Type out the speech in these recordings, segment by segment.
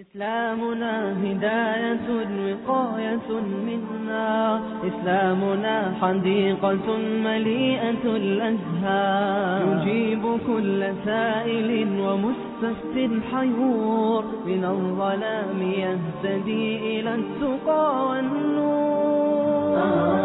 إسلامنا هداية وقاية منا، إسلامنا حديقة مليئة الأزهار، يجيب كل سائل ومستفت حيور، من الظلام يهتدي إلى التقى والنور.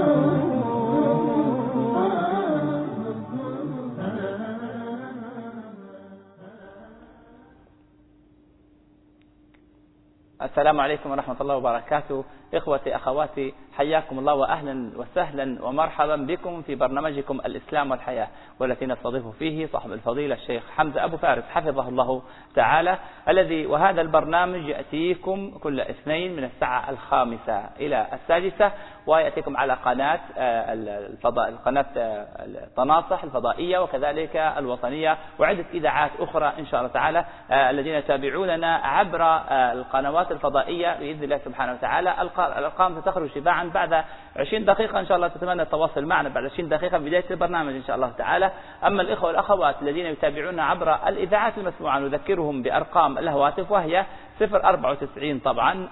السلام عليكم ورحمة الله وبركاته. إخوتي أخواتي، حياكم الله وأهلا وسهلا ومرحبا بكم في برنامجكم الإسلام والحياة، والتي نستضيف فيه صاحب الفضيلة الشيخ حمزة أبو فارس حفظه الله تعالى، وهذا البرنامج يأتيكم كل اثنين من الساعة 5 إلى 6، ويأتيكم على قناة قناة التناصح الفضائية، وكذلك الوطنية، وعدة إذاعات أخرى إن شاء الله تعالى. الذين يتابعوننا عبر القنوات الفضائية بإذن الله سبحانه وتعالى، الأرقام ستخرج تباعا بعد 20 دقيقة إن شاء الله. تتمنى التواصل معنا بعد 20 دقيقة بداية البرنامج إن شاء الله تعالى. أما الإخوة والأخوات الذين يتابعون عبر الإذاعات المسموعة، نذكرهم بأرقام الهواتف، وهي 094 طبعا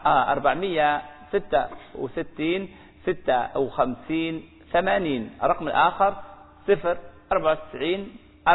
466 56 80. الرقم الآخر 094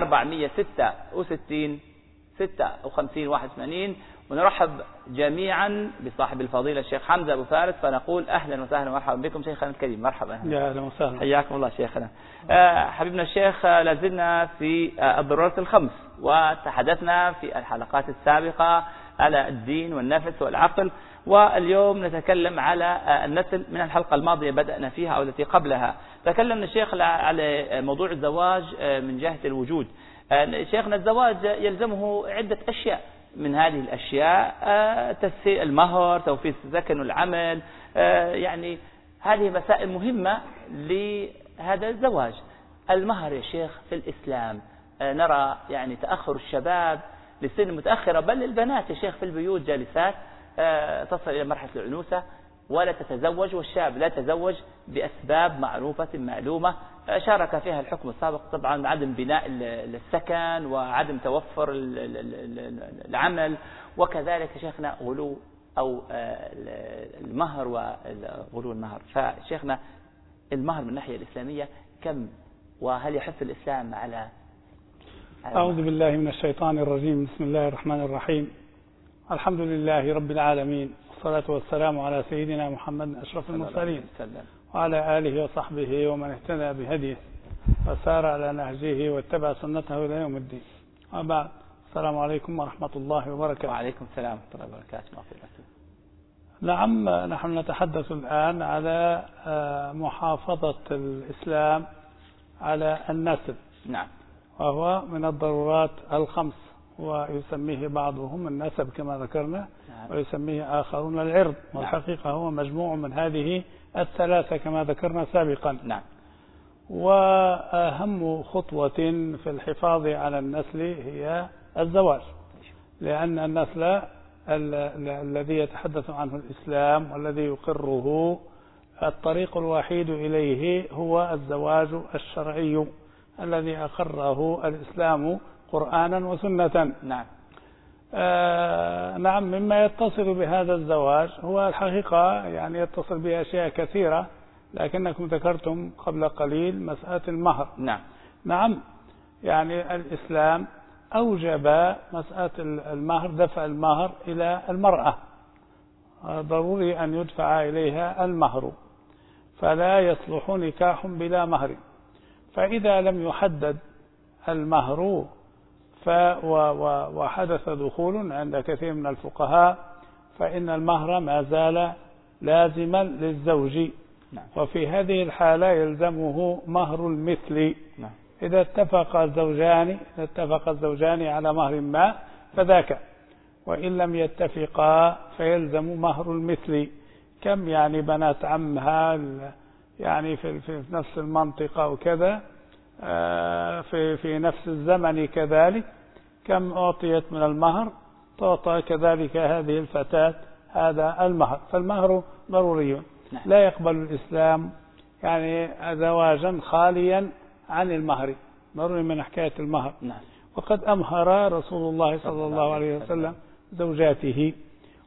466 56 81. ونرحب جميعا بصاحب الفضيلة الشيخ حمزة أبو فارس، فنقول أهلا وسهلا ومرحبا بكم شيخنا الكريم. مرحبا. يا أهلا وسهلا. حياكم الله شيخنا. حبيبنا الشيخ، لازلنا في الضرورات الخمس، وتحدثنا في الحلقات السابقة على الدين والنفس والعقل، واليوم نتكلم على النسل. من الحلقة الماضية بدأنا فيها أو التي قبلها تكلمنا الشيخ على موضوع الزواج من جهة الوجود. شيخنا، الزواج يلزمه عدة أشياء، من هذه الأشياء تسهيل المهر، توفير السكن والعمل، يعني هذه مسائل مهمة لهذا الزواج. المهر يا شيخ في الإسلام، نرى يعني تأخر الشباب لسن متأخرة، بل البنات يا شيخ في البيوت جالسات تصل إلى مرحلة العنوسة ولا تتزوج، والشاب لا يتزوج بأسباب معروفة معلومة شارك فيها الحكم السابق طبعا، عدم بناء السكن وعدم توفر العمل، وكذلك شيخنا غلو أو المهر وغلو المهر. فشيخنا، المهر من الناحية الإسلامية كم، وهل يحث الإسلام على أعوذ بالله من الشيطان الرجيم. بسم الله الرحمن الرحيم. الحمد لله رب العالمين، والصلاة والسلام على سيدنا محمد أشرف المرسلين، وعلى آله وصحبه ومن اهتدى بهديه وسار على نهجه واتبع سنته إلى يوم الدين. وبعد، السلام عليكم ورحمة الله وبركاته. وعليكم السلام ورحمة الله وبركاته. نعم، نحن نتحدث الآن على محافظة الإسلام على النسل. نعم. وهو من الضرورات الخمس، ويسميه بعضهم النسب كما ذكرنا، ويسميه آخرون العرض، والحقيقة هو مجموع من هذه الثلاثة كما ذكرنا سابقا. نعم. وأهم خطوة في الحفاظ على النسل هي الزواج، لأن النسل الذي يتحدث عنه الإسلام والذي يقره الطريق الوحيد إليه هو الزواج الشرعي الذي أقره الإسلام قرآنا وسنة. نعم. نعم. مما يتصل بهذا الزواج هو الحقيقة يعني يتصل به أشياء كثيرة، لكنكم ذكرتم قبل قليل مسألة المهر. نعم. نعم. يعني الإسلام أوجب مسألة المهر، دفع المهر إلى المرأة، ضروري أن يدفع إليها المهر، فلا يصلح نكاح بلا مهر. فإذا لم يحدد المهر وحدث دخول عند كثير من الفقهاء، فإن المهر ما زال لازما للزوج. نعم. وفي هذه الحالة يلزمه مهر المثل. نعم. إذا اتفق الزوجان على مهر ما فذاك، وإن لم يتفقا فيلزم مهر المثل. كم يعني بنات عمها يعني في نفس المنطقة وكذا، في نفس الزمن كذلك، كم أعطيت من المهر تعطى كذلك هذه الفتاة هذا المهر. فالمهر ضروري. نعم. لا يقبل الإسلام يعني زواجا خاليا عن المهر، ضروري من حكاية المهر. نعم. وقد أمهر رسول الله صلى الله عليه وسلم زوجاته،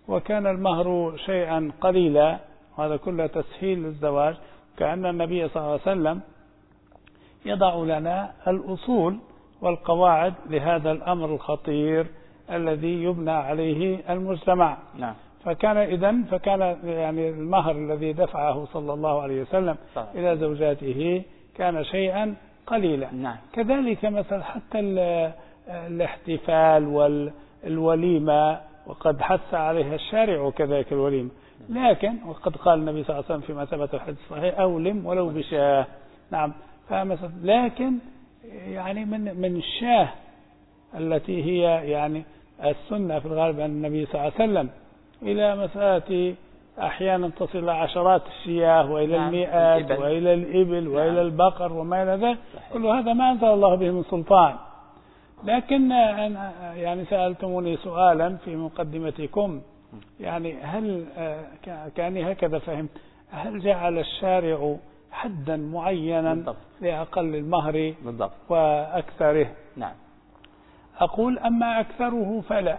وكان المهر شيئا قليلا، وهذا كله تسهيل للزواج. كأن النبي صلى الله عليه وسلم يضع لنا الأصول والقواعد لهذا الأمر الخطير الذي يبنى عليه المجتمع. نعم. فكان يعني المهر الذي دفعه صلى الله عليه وسلم إلى زوجاته كان شيئا قليلا. نعم. كذلك مثلا حتى الاحتفال والوليمة، وقد حث عليها الشارع كذلك الوليمة، لكن وقد قال النبي صلى الله عليه وسلم فيما ثبت الحديث الصحيح أولم ولو بشاه. نعم. لكن يعني من الشاه التي هي يعني السنة في الغالب أن النبي صلى الله عليه وسلم إلى مسألة أحيانا تصل إلى عشرات الشياه وإلى المئات وإلى الإبل وإلى البقر وما إلى ذلك، كل هذا ما أنزل الله به من سلطان. لكن يعني سألتموني سؤالا في مقدمتكم، يعني هل كأني هكذا فهمت، هل جعل الشارع حدا معينا بالضبط لأقل المهر بالضبط وأكثره؟ نعم. أقول أما أكثره فلا.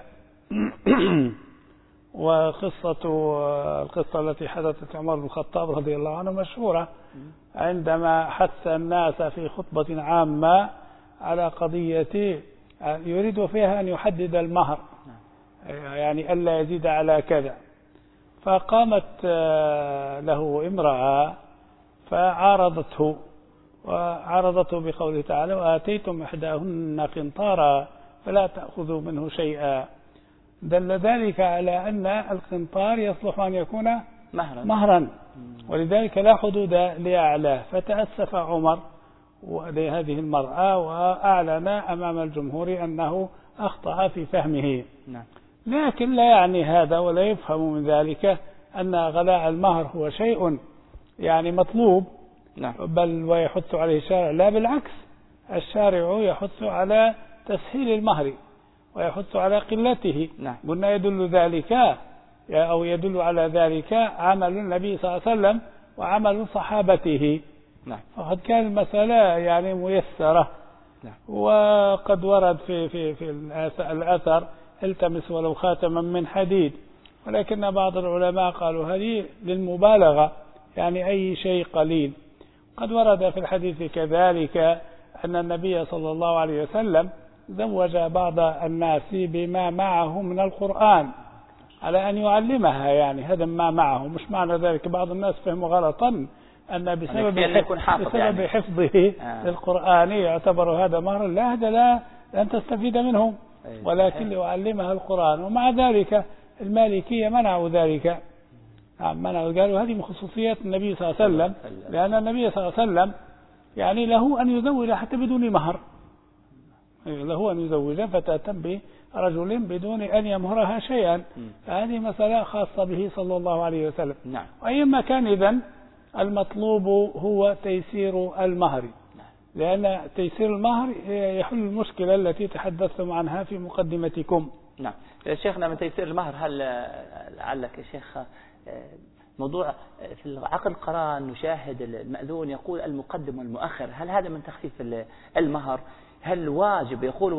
القصة التي حدثت عمر بن الخطاب رضي الله عنه مشهورة، عندما حث الناس في خطبة عامة على قضية يريد فيها أن يحدد المهر، يعني ألا يزيد على كذا. فقامت له امرأة فعارضته بقوله تعالى: وآتيتم إحداهن قنطارا فلا تأخذوا منه شيئا. دل ذلك على أن القنطار يصلح أن يكون مهرا، ولذلك لا حدود لأعلاه. فتأسف عمر لهذه المرأة وأعلن أمام الجمهور أنه أخطأ في فهمه. لكن لا يعني هذا ولا يفهم من ذلك أن غلاء المهر هو شيء يعني مطلوب، بل ويحث عليه الشارع. لا، بالعكس، الشارع يحث على تسهيل المهر ويحث على قلته. قلنا يدل ذلك أو يدل على ذلك عمل النبي صلى الله عليه وسلم وعمل صحابته. فقد كان المسألة يعني ميسرة. وقد ورد في الأثر: التمس ولو خاتما من حديد. ولكن بعض العلماء قالوا هذه للمبالغة، يعني أي شيء قليل. قد ورد في الحديث كذلك أن النبي صلى الله عليه وسلم زوج بعض الناس بما معه من القرآن على أن يعلمها، يعني هذا ما معه. مش معنى ذلك بعض الناس فهموا غلطا أن بسبب حفظه للقرآن يعتبر هذا مهرا. لا، هذا لن تستفيد منه، ولكن ليعلمها القرآن. ومع ذلك المالكية منعوا ذلك، منعوا، قالوا هذه من خصوصيات النبي صلى الله عليه وسلم، لأن النبي صلى الله عليه وسلم يعني له أن يزوج حتى بدون مهر، له أن يزوج فتاة برجل بدون أن يمهرها شيئا. فهذه مسألة خاصة به صلى الله عليه وسلم. وأيما كان إذن المطلوب هو تيسير المهر، لأن تيسير المهر يحل المشكلة التي تحدثتم عنها في مقدمتكم. نعم. شيخنا، من تيسير المهر، هل لعلك يا شيخ موضوع في العقد القران نشاهد المأذون يقول المقدم والمؤخر، هل هذا من تخفيف المهر؟ هل واجب يقول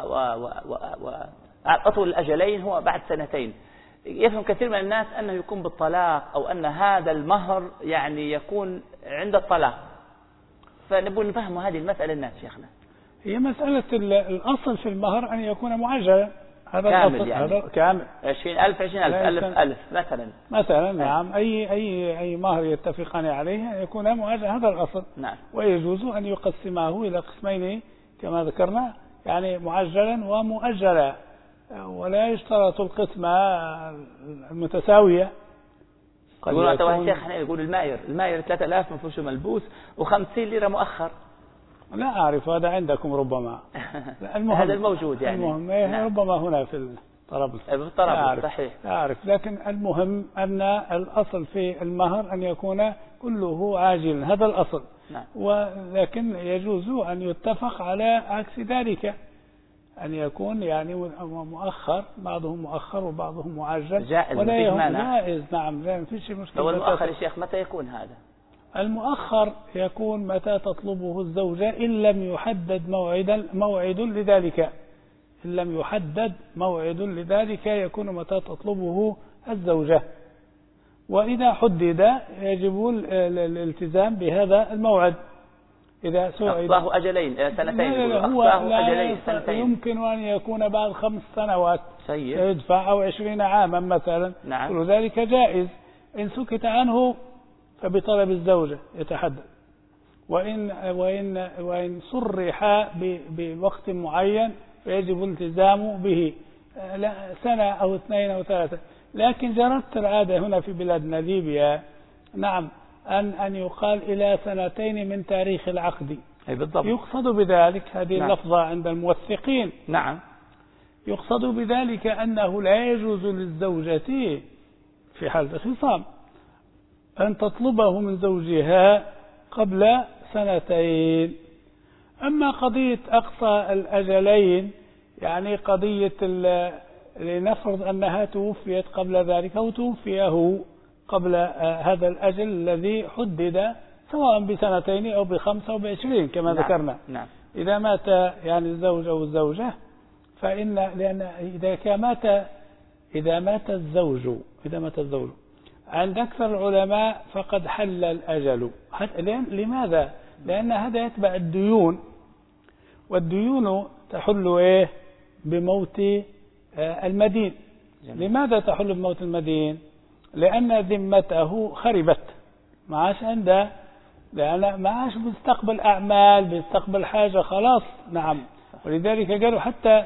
أطول الأجلين هو بعد 2 يفهم كثير من الناس أنه يكون بالطلاق، أو أن هذا المهر يعني يكون عند الطلاق. فنبغى نفهم هذه المسألة الناس شيخنا. هي مسألة الأصل في المهر أن يكون معجلا، هذا كامل الأصل، يعني هذا كامل 20,000 20,000 مثلا. نعم. أي مهر يتفقان عليه أن يكون معجلا، هذا الأصل. ويجوز أن يقسمه إلى قسمين كما ذكرنا، يعني معجلا ومؤجلا، ولا يشترط القسمة المتساوية. يقول المائر 3000 مفروش ملبوس و50 ليرة مؤخر. لا أعرف، هذا عندكم ربما. هذا الموجود يعني. المهم ربما هنا في الطرابلس. صحيح. لا أعرف، لكن المهم أن الأصل في المهر أن يكون كله عاجلا، هذا الأصل. ولكن يجوز أن يتفق على عكس ذلك، أن يكون يعني مؤخر، بعضهم مؤخر وبعضهم معجل، جائز. نعم، لا فيش مشكلة. هو المؤخر يا شيخ متى يكون هذا؟ المؤخر يكون متى تطلبه الزوجة إن لم يحدد موعد لذلك. إن لم يحدد موعد لذلك يكون متى تطلبه الزوجة، وإذا حدد يجب الالتزام بهذا الموعد. إذا أقصاه أجلين سنتين. لا هو أجلين سنتين. يمكن أن يكون بعد 5 سنوات سيدفع أو 20 عاما مثلا. نعم. كل ذلك جائز. إن سكت عنه فبطلب الزوجة يتحدد، وإن صرح بوقت معين فيجب الالتزام به، لا 1 سنة أو 2 أو 3. لكن جرت العادة هنا في بلادنا ليبيا نعم أن يقال إلى 2 من تاريخ العقد. بالضبط. يقصد بذلك هذه نعم. اللفظة عند الموثقين. نعم. يقصد بذلك أنه لا يجوز للزوجة في حالة الخصام أن تطلبه من زوجها قبل 2. أما قضية أقصى الأجلين يعني قضية لنفرض أنها توفيت قبل ذلك أو توفيه قبل هذا الأجل الذي حدد سواء ب2 أو ب5 أو ب20 كما نعم. ذكرنا. نعم. إذا مات يعني الزوج أو الزوجة لأن إذا مات الزوج عند أكثر العلماء فقد حل الأجل. لماذا؟ لأن هذا يتبع الديون، والديون تحل بموت المدين. جميل. لماذا تحل بموت المدين؟ لأن ذمته خربت، ما عاش عنده، لأن ما عاش بيستقبل أعمال، بيستقبل حاجة خلاص. نعم. ولذلك قالوا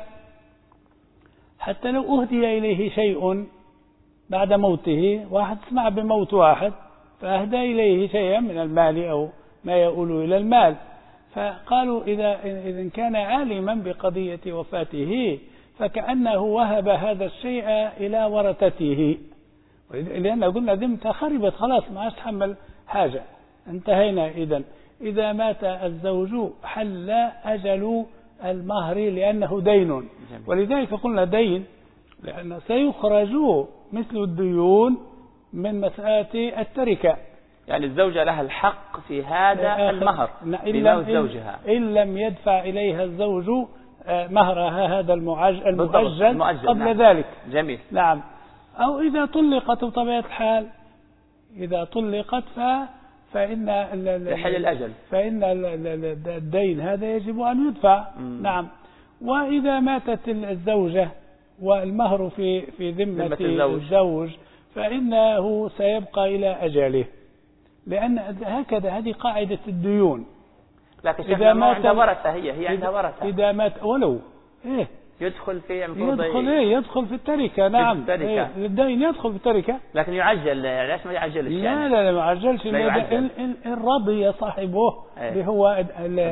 حتى لو أهدي إليه شيء بعد موته، واحد سمع بموت واحد فأهدى إليه شيئا من المال أو ما يؤول إلى المال، فقالوا إذا كان عالما بقضية وفاته فكأنه وهب هذا الشيء إلى ورثته، لأن قلنا ذمته خربت خلاص ما عاش تحمل حاجة، انتهينا. إذا مات الزوج حل أجل المهر لأنه دين. جميل. ولذلك قلنا دين لأن سيخرج مثل الديون من مسألة التركة. يعني الزوجة لها الحق في هذا المهر بموت زوجها إن لم يدفع إليها الزوج مهرها هذا المؤجل قبل نعم. ذلك. جميل. نعم. أو إذا طلقت بطبيعة الحال، إذا طلقت فإن يحل الأجل، فإن الدين هذا يجب أن يدفع. نعم. وإذا ماتت الزوجة والمهر في ذمة الزوج فإنه سيبقى إلى أجله، لأن هكذا هذه قاعدة الديون. لكن إذا مات عندها ورثة، هي عندها ورثة. إذا مات ولو يدخل في يدخل في التركة. نعم. الدين يدخل في التركة، لكن يعجل. ليش ما يعجلش؟ لا ما يعجلش. إن رضي صاحبه هو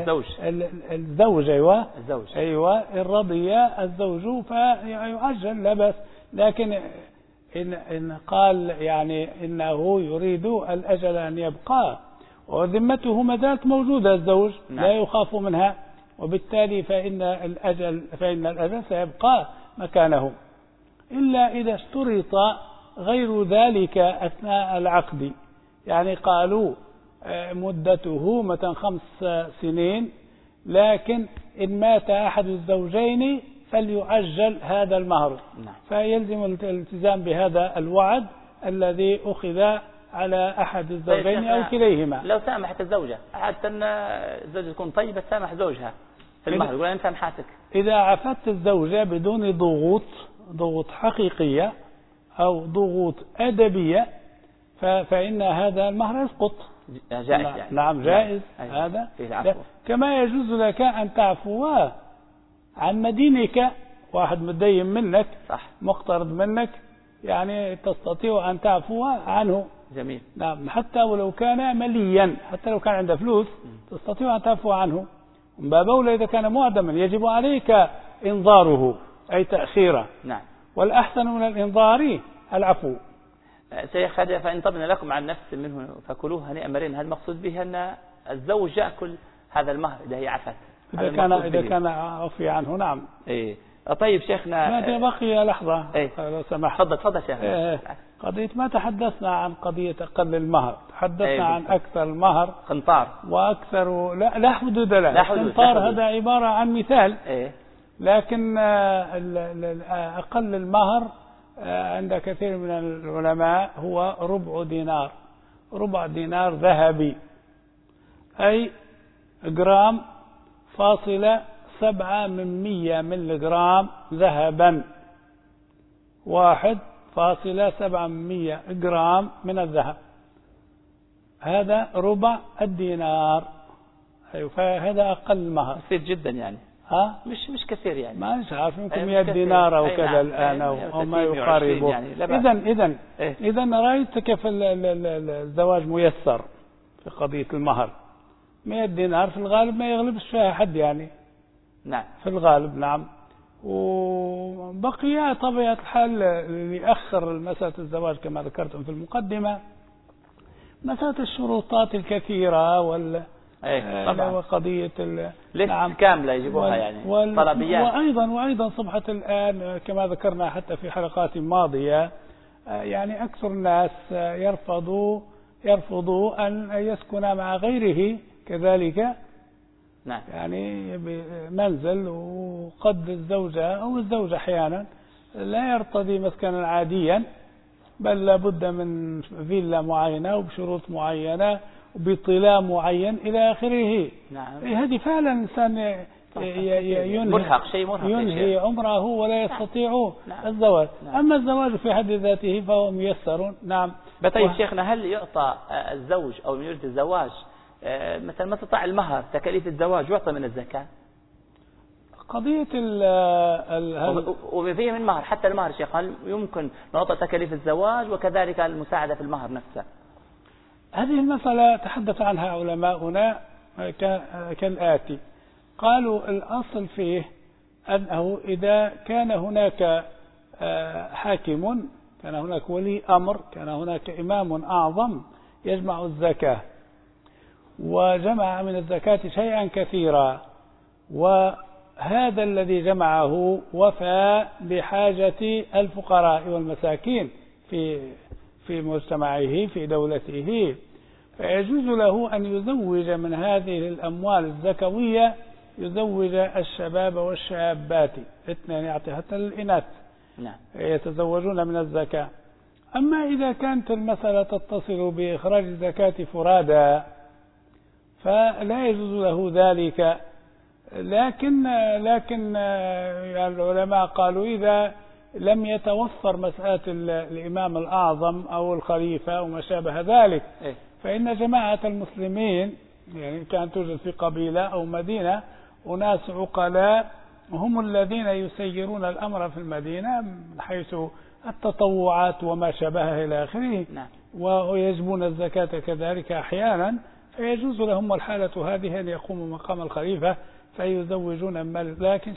الزوج. أيوة إن رضي الزوج فيعجل لا بأس. لكن إن قال يعني إنه يريد الأجل أن يبقى وذمته ما زالت موجودة الزوج، نعم. لا يخاف منها، وبالتالي فإن الأجل سيبقى مكانه، إلا إذا اشترط غير ذلك أثناء العقد. يعني قالوا مدته مثلا 5 سنين، لكن إن مات أحد الزوجين فليعجل هذا المهر. نعم. فيلزم الالتزام بهذا الوعد الذي أخذ على أحد الزوجين أو كليهما. لو سامحت الزوجة حتى أن الزوجة تكون طيبة تسامح زوجها في المهر، يقول أنا سامحتك. إذا عفت الزوجة بدون ضغوط حقيقية أو ضغوط أدبية فإن هذا المهر يسقط. جائز يعني. نعم جائز. هذا كما يجوز لك أن تعفو عن مدينك، واحد مدين منك، صح. مقترض منك، يعني تستطيع أن تعفو عنه. جميل. نعم. حتى ولو كان مليا، حتى لو كان عنده فلوس تستطيع أن تعفو عنه. من باب أولى إذا كان معدما يجب عليك إنظاره أي تأخيره. نعم. والأحسن من الإنظار العفو. شيخ هذا فإن طبنا لكم عن نفس منه فكلوه هنيئا مريئا، هل المقصود به أن الزوج يأكل هذا المهر إذا هي عفت؟ إذا كان عفي عنه. نعم. إيه. طيب شيخنا بقي لحظة. لو سمحت. تفضل شيخ. قضية ما تحدثنا عن قضية أقل المهر، تحدثنا عن أكثر المهر قنطار وأكثر لا حدود له. قنطار هذا عبارة عن مثال. لكن أقل المهر عند كثير من العلماء هو ربع دينار، ربع دينار ذهبي، أي جرام فاصلة 7 من 100 ملغرام ذهبا، 1.7 من 100 جرام من الذهب، هذا ربع الدينار. أيوة، فهذا أقل مهر. كثير جدا يعني. مش كثير يعني. ما مش عارف، يمكن 100 دينار أو كذا الآن أو ما يقاربه. يعني إذا رأيت كيف الزواج ميسر في قضية المهر. 100 دينار في الغالب ما يغلبش فيها حد يعني. نعم. في الغالب نعم. وبقي طبيعة الحال اللي يأخر مسألة الزواج كما ذكرتم في المقدمة، مسألة الشروطات الكثيرة وقضية نعم كاملة يجيبوها يعني طلبيات. وأيضا صبحت الآن كما ذكرنا حتى في حلقات ماضية، يعني أكثر الناس يرفضوا أن يسكن مع غيره كذلك. نعم. يعني بمنزل، وقد الزوجة أو الزوج أحيانا لا يرتضي مسكنا عاديا، بل لابد من فيلا معينة وبشروط معينة وبطلاء معين إلى آخره. نعم. هذه فعلا الإنسان ينهي عمره ولا يستطيع الزواج. نعم. أما الزواج في حد ذاته فهو ميسر. نعم. طيب شيخنا، هل يعطى الزوج أو من يريد الزواج مثلا ما تطلع المهر تكاليف الزواج يعطى من الزكاة؟ قضية وفيه من مهر حتى المهر شيخ، هل يمكن نعطى تكاليف الزواج وكذلك المساعدة في المهر نفسه؟ هذه المسألة تحدث عنها علماؤنا كالآتي: قالوا الأصل فيه أنه إذا كان هناك حاكم، كان هناك ولي أمر، كان هناك إمام أعظم يجمع الزكاة، وجمع من الزكاة شيئا كثيرا، وهذا الذي جمعه وفى بحاجة الفقراء والمساكين في مجتمعه في دولته، فيجوز له أن يزوج من هذه الأموال الزكوية، يزوج الشباب والشابات، اثنين يعطي حتى الإناث. نعم. يتزوجون من الزكاة. أما إذا كانت المسألة تتصل بإخراج الزكاة فرادى فلا يجوز له ذلك، لكن يعني العلماء قالوا إذا لم يتوفر مسألة الإمام الأعظم أو الخليفة أو ما شابه ذلك، فإن جماعة المسلمين يعني كانت توجد في قبيلة أو مدينة أناس عقلاء هم الذين يسيرون الأمر في المدينة من حيث التطوعات وما شابه إلى آخره، ويجبون الزكاة كذلك أحيانا، فيجوز لهم الحالة هذه أن يقوموا مقام الخليفة فيزوجون المال، لكن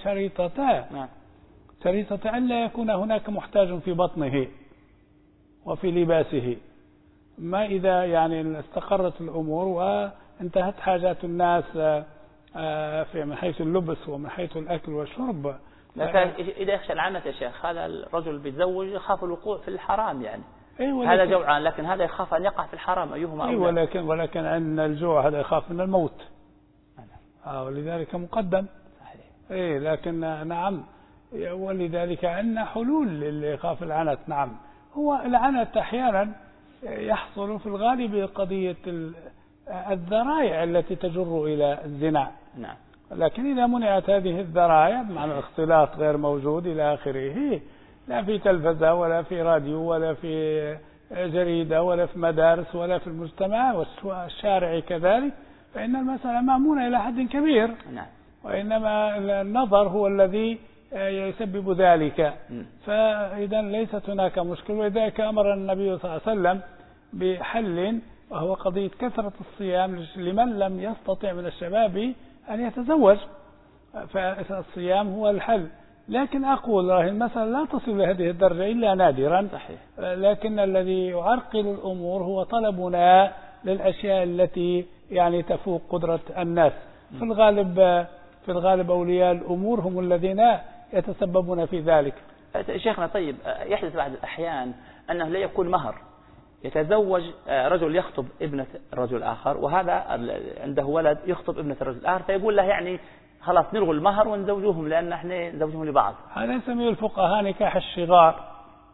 شريطة أن لا يكون هناك محتاج في بطنه وفي لباسه. ما إذا يعني استقرت الأمور وانتهت حاجات الناس من حيث اللبس ومن حيث الأكل والشرب. إذا يخشى العنة يا شيخ، هذا الرجل بيتزوج يخاف الوقوع في الحرام يعني. هذا جوعان لكن هذا يخاف أن يقع في الحرام، أيهما أولى؟ ولكن أن الجوع هذا يخاف من الموت. ولذلك مقدم. لكن نعم، ولذلك عندنا حلول اللي يخاف العنت. نعم، هو العنت أحيانا يحصل في الغالب قضية الذرائع التي تجر إلى الزنا. نعم. لكن إذا منعت هذه الذرائع بمعنى الاختلاط غير موجود إلى آخره، لا في تلفزة ولا في راديو ولا في جريدة ولا في مدارس ولا في المجتمع والشارع كذلك، فإن المسألة مأمونة إلى حد كبير. نعم. وإنما النظر هو الذي يسبب ذلك. فإذا ليست هناك مشكلة، ولذلك أمر النبي صلى الله عليه وسلم بحل، وهو قضية كثرة الصيام لمن لم يستطع من الشباب أن يتزوج، فالصيام هو الحل. لكن أقول المسألة لا تصل لهذه الدرجة إلا نادرا. صحيح. لكن الذي يعرقل الأمور هو طلبنا للأشياء التي يعني تفوق قدرة الناس. في الغالب أولياء الأمور هم الذين يتسببون في ذلك. شيخنا، طيب يحدث بعض الأحيان أنه لا يكون مهر، يتزوج رجل يخطب ابنة رجل آخر، وهذا عنده ولد يخطب ابنة رجل آخر، فيقول له يعني خلاص نلغوا المهر ونزوجوهم لأن احنا نزوجهم لبعض. هذا يسميه الفقهاء نكاح الشغار.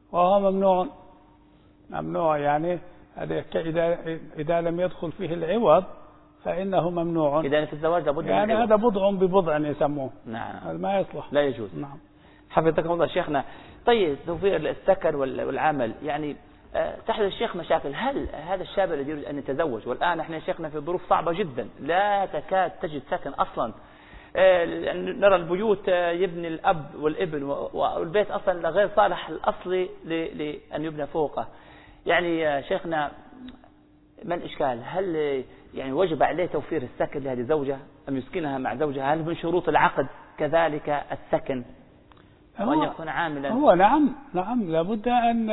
وهو ممنوع يعني إذا لم يدخل فيه العوض فإنه ممنوع. إذا في الزواج لابد يعني هذا بضع ببضع يسموه. نعم. هذا ما يصلح، لا يجوز. نعم. حفظكم الله شيخنا. طيب توفير السكن والعمل، يعني تحدث الشيخ مشاكل. هل هذا الشاب الذي يريد أن يتزوج، والآن احنا شيخنا في ظروف صعبة جدا، لا تكاد تجد سكن أصلا، نرى البيوت يبني الأب والابن والبيت أصلا غير صالح الأصلي لأن يبنى فوقه. يعني شيخنا ما الإشكال؟ هل يعني وجب عليه توفير السكن لهذه الزوجة أم يسكنها مع زوجها؟ هل من شروط العقد كذلك السكن وأن يكون عاملا؟ هو نعم لابد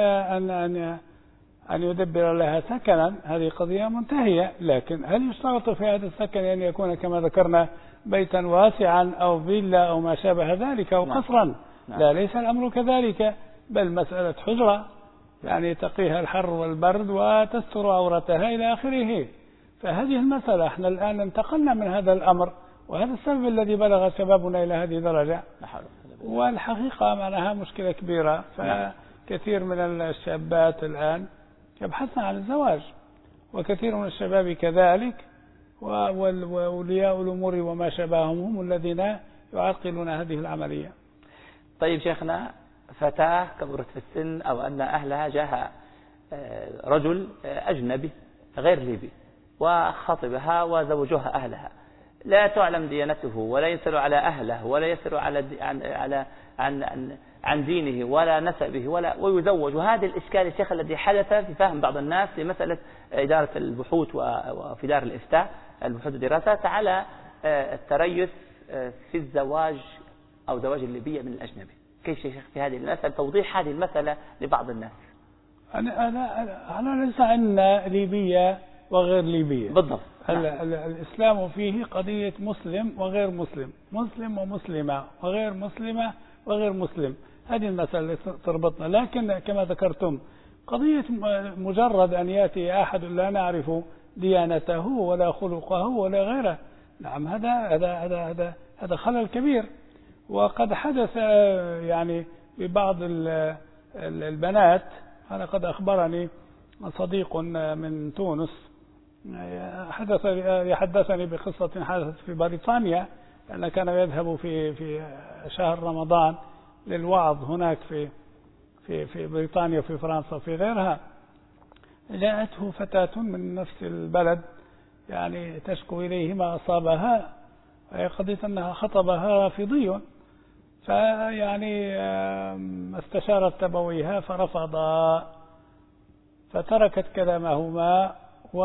أن يدبر لها سكنا، هذه قضية منتهية. لكن هل يشترط في هذا السكن أن يكون كما ذكرنا بيتا واسعا أو فيلا أو ما شابه ذلك أو قصرا؟ لا، ليس الأمر كذلك، بل مسألة حجرة يعني تقيها الحر والبرد وتستر عورتها إلى آخره. فهذه المسألة احنا الآن انتقلنا من هذا الأمر، وهذا السبب الذي بلغ شبابنا إلى هذه الدرجة. والحقيقة معناها مشكلة كبيرة. فكثير من الشابات الآن يبحثن عن الزواج، وكثير من الشباب كذلك، وأولياء الأمور وما شابههم هم الذين يعقلون هذه العملية. طيب شيخنا، فتاة كبرت في السن أو أن أهلها جاء رجل أجنبي غير ليبي وخطبها وزوجها أهلها، لا تعلم ديانته ولا يسأل على أهله ولا يسأل عن دينه ولا نسبه ويزوج. وهذا الإشكال الشيخ الذي حدث في فهم بعض الناس لمسألة إدارة البحوث وفي دار الإفتاء البحوث والدراسات على التريث في الزواج أو زواج الليبية من الأجنبي. كيف شيخ في هذه المسألة توضيح هذه المسألة لبعض الناس؟ أنا ليس عندنا ليبية وغير ليبية بالضبط. الإسلام فيه قضية مسلم وغير مسلم، مسلم ومسلمة، وغير مسلمة وغير مسلم. هذه المسألة اللي تربطنا. لكن كما ذكرتم قضية مجرد أن يأتي أحد لا نعرف ديانته ولا خلقه ولا غيره، نعم هذا خلل كبير. وقد حدث يعني ببعض البنات، أنا قد أخبرني صديق من تونس يحدثني بقصة حدثت في بريطانيا، لأنه كان يذهب في شهر رمضان للوعظ هناك في بريطانيا وفي فرنسا وفي غيرها. جاءته فتاة من نفس البلد يعني تشكو إليه ما أصابها، وهي قضية أنها خطبها رافضي، فيعني استشارت أبويها فرفضا، فتركت كلامهما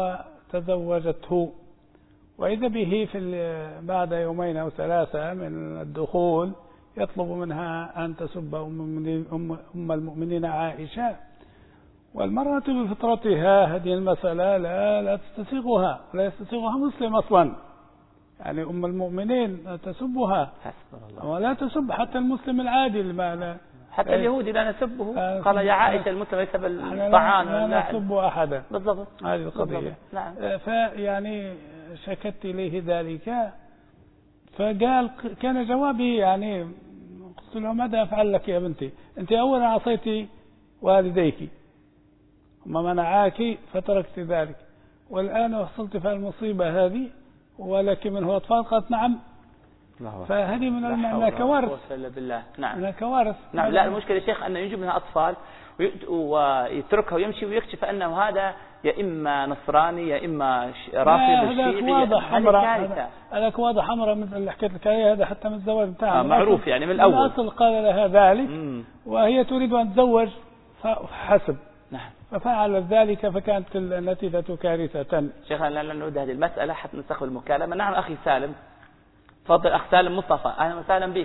وتزوجته. وإذا به بعد يومين أو ثلاثة من الدخول يطلب منها أن تسب أم المؤمنين عائشة، والمرأة بفطرتها هذه المسألة لا تستسيغها، لا يستسيغها مسلم أصلا، يعني أم المؤمنين تسبها ولا تسب حتى المسلم العادي، حتى اليهودي لا نسبه، قال يا عائشة المسلم ليس بالطعان لا نسب أحدا. بالضبط هذه القضية. نعم. فيعني شكت إليه ذلك، فقال كان جوابي يعني قلت له ماذا أفعل لك يا بنتي؟ أنت أولا عصيتي والديك ثم منعاك فتركت ذلك، والآن وصلت في المصيبة هذه ولك منه أطفال؟ قالت نعم. فهذه من الكوارث. نعم. من الكوارث. نعم. لا المشكلة يا شيخ أنه يجيب منها أطفال ويتركها ويمشي ويكشف أنه هذا يا إما نصراني يا إما رافض الشيعي. هذاك واضح حمراء مثل اللي حكيت لك عليه، هذا حتى من الزواج بتاعها معروف يعني من الأول. الأصل قال لها ذلك وهي تريد أن تتزوج فحسب. نعم. ففعل ذلك فكانت النتيجة كارثة. شيخنا لا نعود هذه المسألة حتى نستقبل المكالمة. نعم أخي سالم، تفضل أخ سالم مصطفى، أهلا وسهلا بك.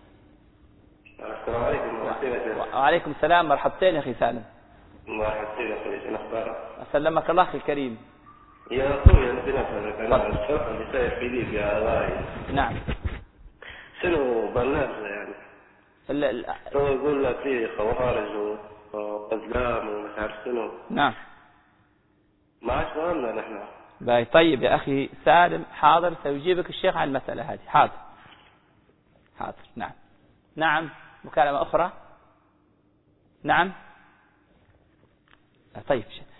السلام عليكم. وعليكم السلام، مرحبتين يا أخي سالم. الله يحفظك. شنو أخبارك؟ أسلمك الله أخي الكريم. يا أخوي أنت نفسك أنا الشرح اللي صاير في ليبيا الله. نعم. شنو برنامج يعني؟ هو يقول لك فيه خوارج وإسلام ومش عارف شنو. نعم. ما عادش فهمنا نحن. باي طيب يا أخي سالم، حاضر سيجيبك الشيخ عن المسألة هذه. حاضر. نعم. نعم. مكالمة أخرى. نعم. طيب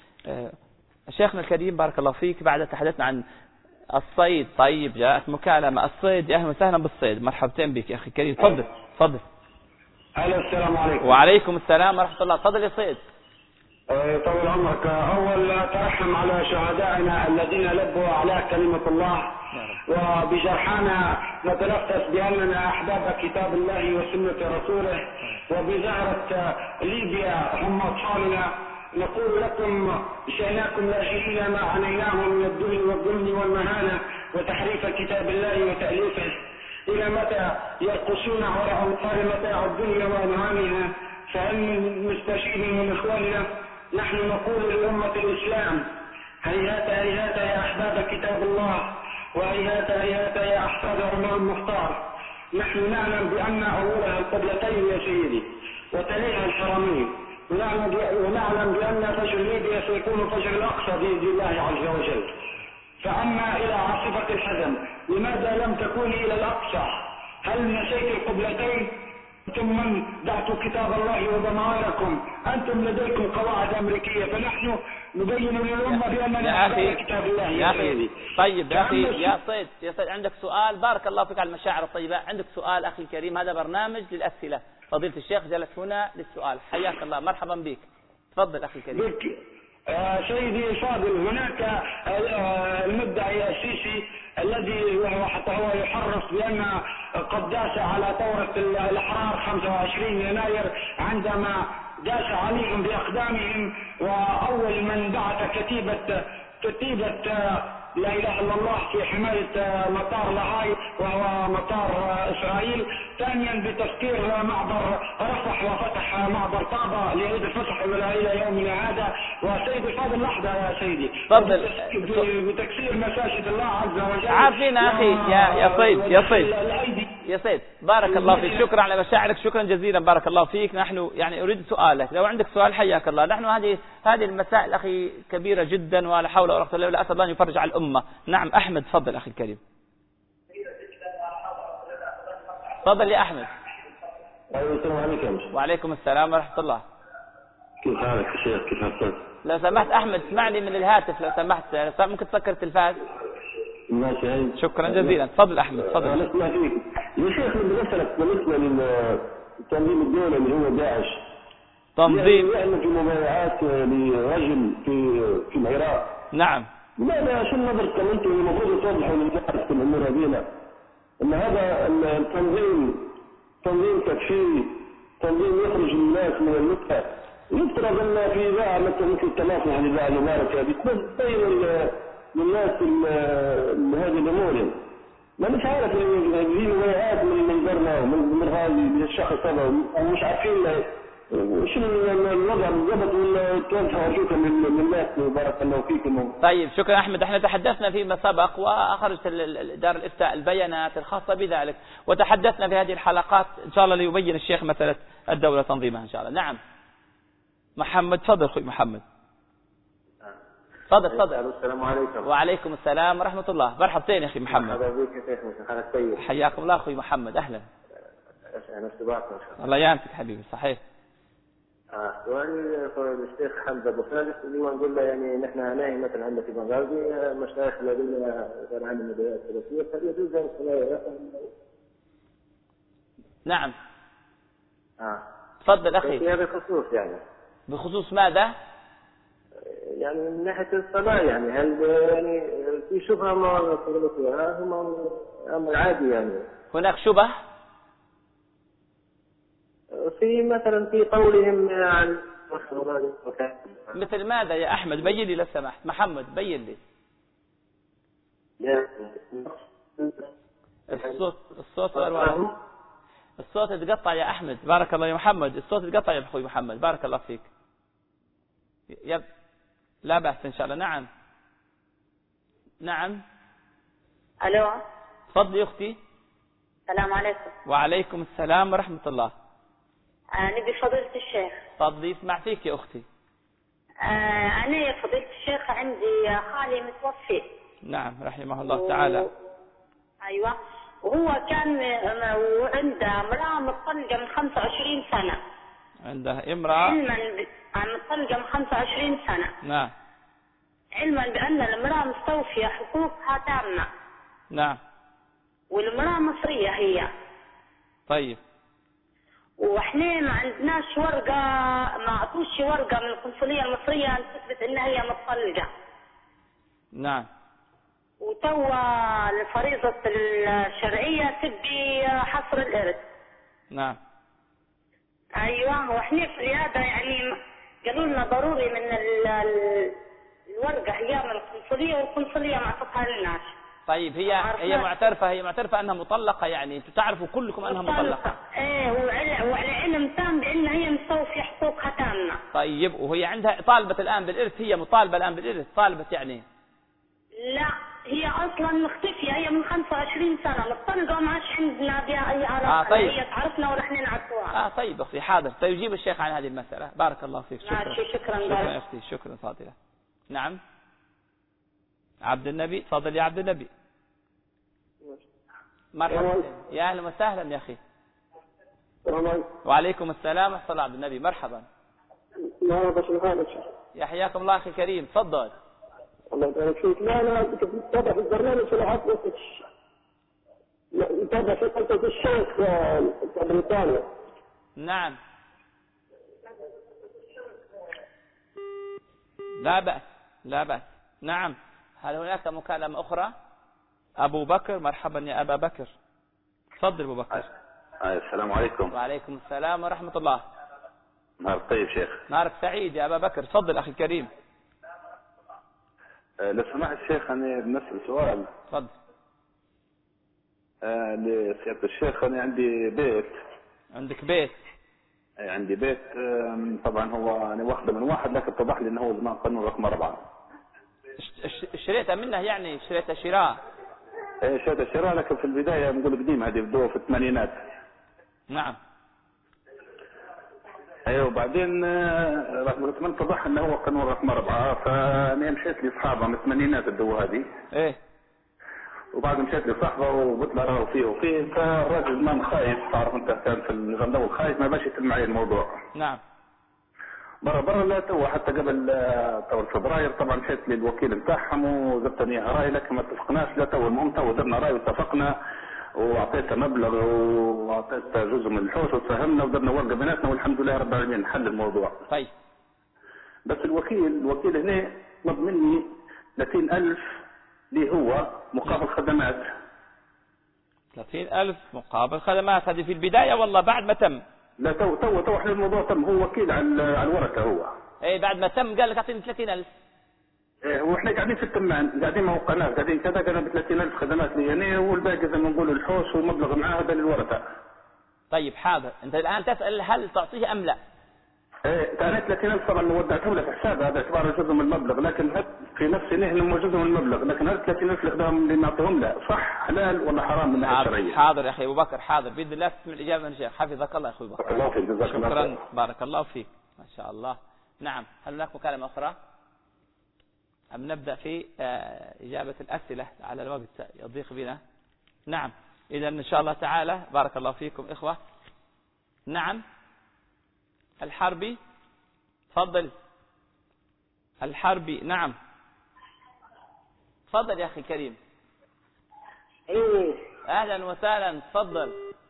شيخنا الكريم بارك الله فيك، بعد تحدثنا عن الصيد. طيب جاءت مكالمة الصيد، يا أهلا وسهلا بالصيد، مرحبتين بك يا أخي الكريم، تفضل تفضل. السلام عليكم. وعليكم السلام ورحمة الله، تفضل يا صيد. طول عمرك. أول ترحم على شهدائنا الذين لبوا أعلى كلمة الله، وبجرحانا نتلفظ بأننا أحباب كتاب الله وسنة رسوله، وبزهرة ليبيا هم أطفالنا نقول لكم شئناكم لاجئين ما عنيناه من الذل والظلم والمهانة وتحريف كتاب الله وتأليفه. إلى متى يرقصون وراء أمطار متاع الدنيا وأنعامها؟ فهل من مستشير من إخواننا؟ نحن نقول لأمة الإسلام هيهات هيهات يا أحباب كتاب الله، وهيهات هيهات يا أحفاد عمر المختار. نحن نعلم بأن أولها القبلتين يا سيدي، وتليها الحرمين، ونعلم بأن فجر ليبيا سيكون فجر الأقصى بإذن الله عز وجل. فأما إلى عاصفة الحزن، لماذا لم تكوني إلى الأقصى؟ هل نسيت القبلتين؟ أنتم من دعتوا كتاب الله وضمائركم، أنتم لديكم قواعد أمريكية، فنحن نبين للأمة بأننا على كتاب الله يا أخي. طيب يا أخي يا صيد عندك سؤال؟ بارك الله فيك على المشاعر الطيبة. عندك سؤال أخي الكريم؟ هذا برنامج للأسئلة، فضيلة الشيخ جلس هنا للسؤال، حياك الله، مرحبا بك، تفضل أخي الكريم. سيدي فاضل، هناك المدعي السيسي الذي هو يحرص بأن قد داس على ثورة الأحرار 25 يناير عندما داس عليهم بأقدامهم، وأول من بعث كتيبة لا إله إلا الله في حماية مطار لاهاي وهو مطار إسرائيل. ثانيا بتسكير معبر رفح وفتح معبر طابة ليعيد الفتح إلى يومنا هذا. وسيدي فاضل لحظة يا سيدي، تفضل. بتكسير مساجد الله عز وجل. عارفين أخي يا صيد بارك الله فيك، شكرا على مشاعرك، شكرا جزيلا، بارك الله فيك. نحن يعني أريد سؤالك، لو عندك سؤال حياك الله. نحن هذه المسائل أخي كبيرة جدا، ولا حول ولا قوة إلا بالله، أسأل الله أن يفرج على الأمة. نعم أحمد، تفضل أخي الكريم، تفضل يا أحمد. السلام عليكم. وعليكم السلام ورحمة الله. كيف حالك يا شيخ؟ كيف حالك؟ لو سمحت أحمد اسمعني من الهاتف لو سمحت، ممكن تسكر التلفاز؟ ماشي. شكرا جزيلا، تفضل أحمد، تفضل. أنا أسمع فيك يا شيخ. بدي أسألك بالنسبة للتنظيم الدولي اللي هو داعش، تنظيم يعني في مبايعات لرجل في العراق. نعم. لماذا شو نظرتكم أنتم المفروض توضحوا للناس في الأمور هذه أن هذا التنظيم تنظيم تكفيري، تنظيم يخرج الناس من المتعة. يفترض أن في ذا مثل التناصح لذا المباركة بتبين للناس هذه الأمور. ما مش عارف في مبايعات من منظرنا ومن هذه الشخص هذا، ومش عارفين شو الوضع بالضبط، ولا توجهوا أرجوكم للناس بارك الله فيكم. طيب شكرا أحمد. احنا تحدثنا فيما سبق، وأخرجت دار الإفتاء البيانات الخاصة بذلك، وتحدثنا في هذه الحلقات إن شاء الله ليبين الشيخ مسألة الدولة تنظيمها إن شاء الله. نعم محمد، تفضل أخوي محمد، تفضل. السلام عليكم. وعليكم السلام ورحمة الله، مرحبتين يا أخي محمد. مرحبا بك يا شيخ، حالك طيب؟ حياكم الله أخوي محمد، أهلا. أنا استبعدكم إن شاء الله. الله يعافيك حبيبي، صحيح. سؤالي الشيخ حمزة أبو خالد، اللي هو نقول له يعني نحن هنا مثلا عندنا في بنغازي مشايخ الذين كان عندهم مديريات ثلاثية، هل يجوز لهم الصلاة؟ نعم. تفضل أخي. في هذا الخصوص يعني. بخصوص ماذا؟ يعني من ناحية الصلاة، يعني هل يعني في شبهة ما يقولوا فيها هم أمر عادي يعني؟ هناك شبه؟ في مثلا في قولهم عن مثل ماذا يا أحمد؟ بين لي لو سمحت. محمد بين لي. الصوت غير واضح. الصوت يتقطع يا أحمد، بارك الله. يا محمد الصوت يتقطع يا أخوي محمد، بارك الله فيك. لا بأس إن شاء الله. نعم. ألو. تفضلي أختي. السلام عليكم. وعليكم السلام ورحمة الله. نبي فضيلة الشيخ. تفضلي، اسمع فيك يا أختي. أنا يا فضيلة الشيخ عندي خالي متوفي. نعم رحمه الله تعالى. أيوة، وهو كان وعنده امرأة مطلقة من 25 سنة. عندها امرأة علما مطلقة من 25 سنة. نعم. علما بأن المرأة مستوفية حقوقها تامة. نعم. والمرأة مصرية هي. طيب. واحنا ما عندناش ورقة، ما عطوش ورقة من القنصلية المصرية أن تثبت إن هي مطلقة. نعم. وتوا الفريضة الشرعية تبي حصر الإرث. نعم. أيوة. واحنا في العيادة يعني قالوا لنا ضروري من الورقة هي من القنصلية، والقنصلية ما عطتها لناش. طيب هي معترفة أنها مطلقة، يعني تعرفوا كلكم أنها مطلقة. ايه، وعلى علم تام بأن هي مستوفية حقوقها تامة. طيب وهي عندها طالبة الآن بالإرث، هي مطالبة الآن بالإرث، طالبة يعني؟ لا، هي أصلا مختفية، هي من 25 سنة مطلقة وما عادش عندنا بها أي علاقة. طيب. هي تعرفنا ورح نعرفوها. طيب أختي حاضر. طيب يجيب الشيخ عن هذه المسألة. بارك الله فيك. شكرا أختي، شكرا فاضلة. نعم. عبد النبي، تفضل يا عبد النبي. مرحبا. يا أهلا وسهلا يا أخي. وعليكم السلام ورحمة الله. عبد النبي مرحبا. يحياكم الله أخي كريم، تفضل. الله يبارك فيك. لا كنت متابع في البرنامج صراحة، متابع في قصة الشيخ في بريطانيا. نعم. لا بأس لا بأس. نعم. هل هناك مكالمة أخرى؟ أبو بكر، مرحبا يا أبا بكر، تفضل أبو بكر. السلام عليكم. وعليكم السلام ورحمة الله. نهار طيب شيخ. نهارك سعيد يا أبا بكر، تفضل أخي الكريم. لو سمحت الشيخ أنا بنسأل سؤال. تفضل. لسيادة الشيخ أنا عندي بيت. عندك بيت؟ عندي بيت. طبعا هو أنا واخده من واحد، لكن اتضح لي أنه هو زمان قانون رقم 4. اشتريتها منه يعني؟ اشتريتها شراء؟ شريتها شراء، لكن في البداية نقول قديم، هذه بدوها في الثمانينات. نعم. ايوه. وبعدين رغم اتضح انه هو قانون رقم 4، فانا مشيت لاصحابه من الثمانينات الدو هذه. ايه. وبعد مشيت لصاحبه وقلت له راهو فيه وفيه، فالراجل زمان خايف، تعرف انت كان في الغندور خايف، ما باش يتم معي الموضوع. نعم. برا لا تو حتى قبل تو فبراير طبعا مشيت للوكيل نتاعهم وزبطني راي، لكن ما اتفقناش. لا تو المهم تو درنا راي واتفقنا، واعطيته مبلغ واعطيته جزء من الحوش وتفهمنا ودرنا ورقه بيناتنا، والحمد لله رب العالمين حل الموضوع. طيب. بس الوكيل هنا طلب مني 30,000 اللي هو مقابل خدمات. 30,000 مقابل خدمات، هذه في البداية والله بعد ما تم؟ لا تو احنا الموضوع تم، هو وكيل على الورقه هو. ايه بعد ما تم قال لك اعطيني 30,000. ايه واحنا قاعدين في التمان، قاعدين ما هو قناه، قاعدين كذا، قال ب 30,000 خدمات لي يعني، والباقي زي ما نقول الحوش ومبلغ معاه هذا للورثه. طيب حاضر، انت الان تسال هل تعطيه ام لا؟ ايه انا 30,000 طبعا ودعته له في حساب، هذا اعتباره جزء من المبلغ، لكن في نفسي نحن هو جزء من المبلغ، لكن هل 30,000 اللي خداهم اللي نعطيهم له صح حلال ولا حرام من الناحيه الشرعيه؟ حاضر يا اخي ابو بكر، حاضر باذن الله تسمع الاجابه من الشيخ. حفظك الله يا اخوي بكر. الله فيك، جزاك الله خير. شكرا، بارك الله فيك، ما شاء الله. نعم، هل هناك مكالمه اخرى؟ أم نبدأ في إجابة الأسئلة على الوقت يضيق بنا؟ نعم، إذا إن شاء الله تعالى بارك الله فيكم إخوة. نعم، الحربي تفضل. الحربي نعم، تفضل يا أخي كريم. أهلا وسهلا، تفضل.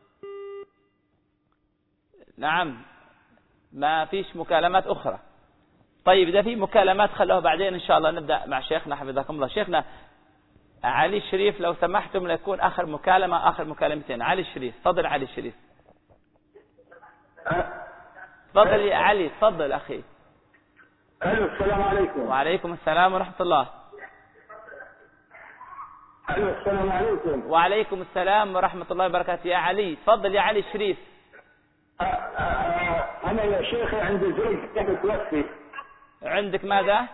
نعم، ما فيش مكالمات أخرى. طيب إذا في مكالمات خلوها بعدين إن شاء الله. نبدأ مع شيخنا حفظكم الله. شيخنا علي الشريف لو سمحتم ليكون آخر مكالمة، آخر مكالمتين. علي الشريف تفضل. علي الشريف تفضل يا علي، تفضل أخي. السلام عليكم. وعليكم السلام ورحمة الله. السلام عليكم. وعليكم السلام ورحمة الله وبركاته. يا علي تفضل. يا علي الشريف. أنا يا شيخي عندي زوج متوفي. عندك ماذا؟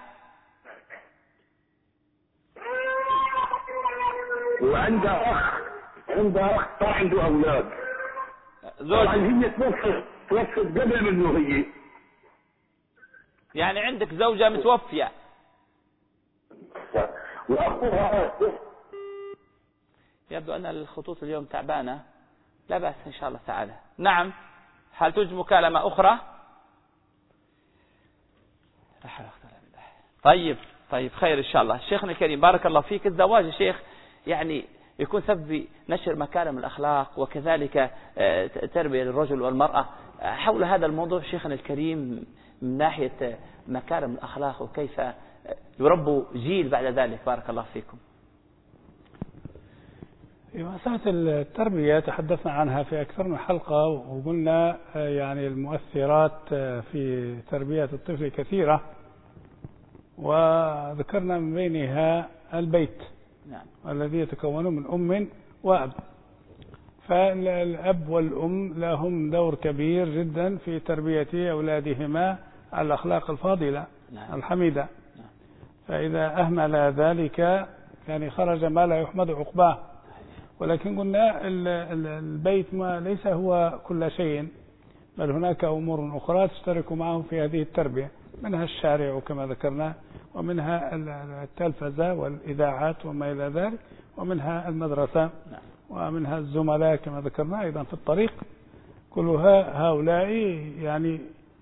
وعنده أخ صار عنده أولاد. طبعا هي توفت قبل منه هي. يعني عندك زوجة متوفية وأخوها. يبدو أن الخطوط اليوم تعبانة، لا بأس إن شاء الله تعالى. نعم، هل توجد مكالمة أخرى؟ طيب خير إن شاء الله. شيخنا الكريم بارك الله فيك، الزواج يا شيخ يعني يكون سبب نشر مكارم الأخلاق وكذلك تربية للرجل والمرأة. حول هذا الموضوع شيخنا الكريم من ناحية مكارم الأخلاق وكيف يربوا جيل بعد ذلك، بارك الله فيكم. مسألة التربية تحدثنا عنها في أكثر من حلقة، وقلنا يعني المؤثرات في تربية الطفل كثيرة، وذكرنا من بينها البيت. نعم. الذي يتكون من أم وأب. فالأب والأم لهم دور كبير جدا في تربية أولادهما على الأخلاق الفاضلة. نعم. الحميدة. نعم. فإذا أهمل ذلك يعني خرج ما لا يحمد عقباه. ولكن قلنا البيت ما ليس هو كل شيء، بل هناك أمور أخرى تشترك معه في هذه التربية، منها الشارع كما ذكرنا، ومنها التلفزة والإذاعات وما إلى ذلك، ومنها المدرسة، ومنها الزملاء كما ذكرنا أيضا في الطريق. كلها هؤلاء يعني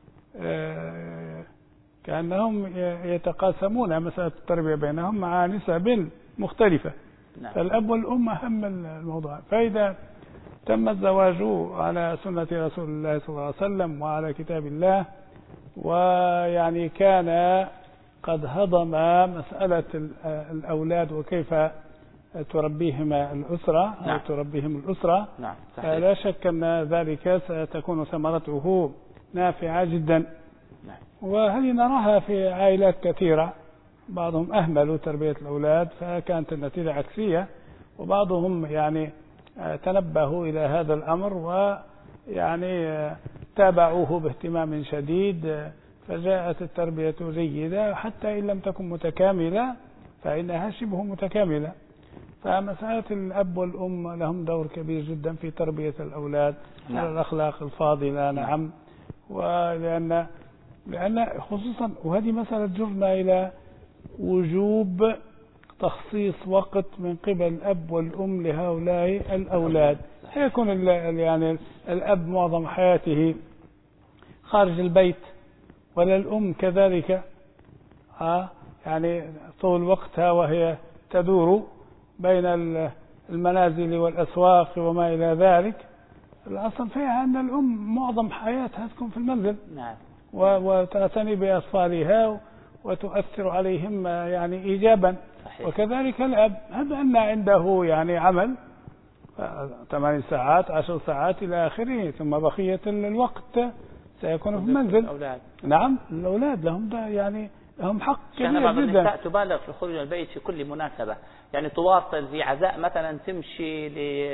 كأنهم يتقاسمون مسألة التربية بينهم مع نسب مختلفة. نعم. فالأب والأم أهم الموضوع. فإذا تم الزواج على سنة رسول الله صلى الله عليه وسلم وعلى كتاب الله، ويعني كان قد هضم مسألة الأولاد وكيف تربيهما الأسرة. نعم. أو تربيهم الأسرة. نعم. لا شك أن ذلك ستكون ثمرته نافعة جدا. نعم. وهذه نراها في عائلات كثيرة، بعضهم أهملوا تربية الأولاد فكانت النتيجة عكسية، وبعضهم يعني تنبهوا إلى هذا الأمر ويعني تابعوه باهتمام شديد، فجاءت التربية جيدة حتى إن لم تكن متكاملة فإنها شبه متكاملة. فمسألة الأب والأم لهم دور كبير جدا في تربية الأولاد. نعم. على الأخلاق الفاضلة. نعم. ولأن خصوصا وهذه مسألة جرنا إلى وجوب تخصيص وقت من قبل الأب والأم لهؤلاء الأولاد. سيكون يعني الأب معظم حياته خارج البيت، ولا الأم كذلك يعني طول وقتها وهي تدور بين المنازل والأسواق وما إلى ذلك. الأصل فيها أن الأم معظم حياتها تكون في المنزل. نعم. وتعتني بأطفالها وتؤثر عليهم يعني إيجابا. صحيح. وكذلك الأب هذا أن عنده يعني عمل 8 ساعات 10 ساعات إلى آخره، ثم بقية الوقت سيكون في المنزل. الأولاد. نعم. الأولاد لهم يعني لهم حق كبير بعض جدا. النساء تبالغ في الخروج من البيت في كل مناسبة، يعني تواصل في عزاء مثلا تمشي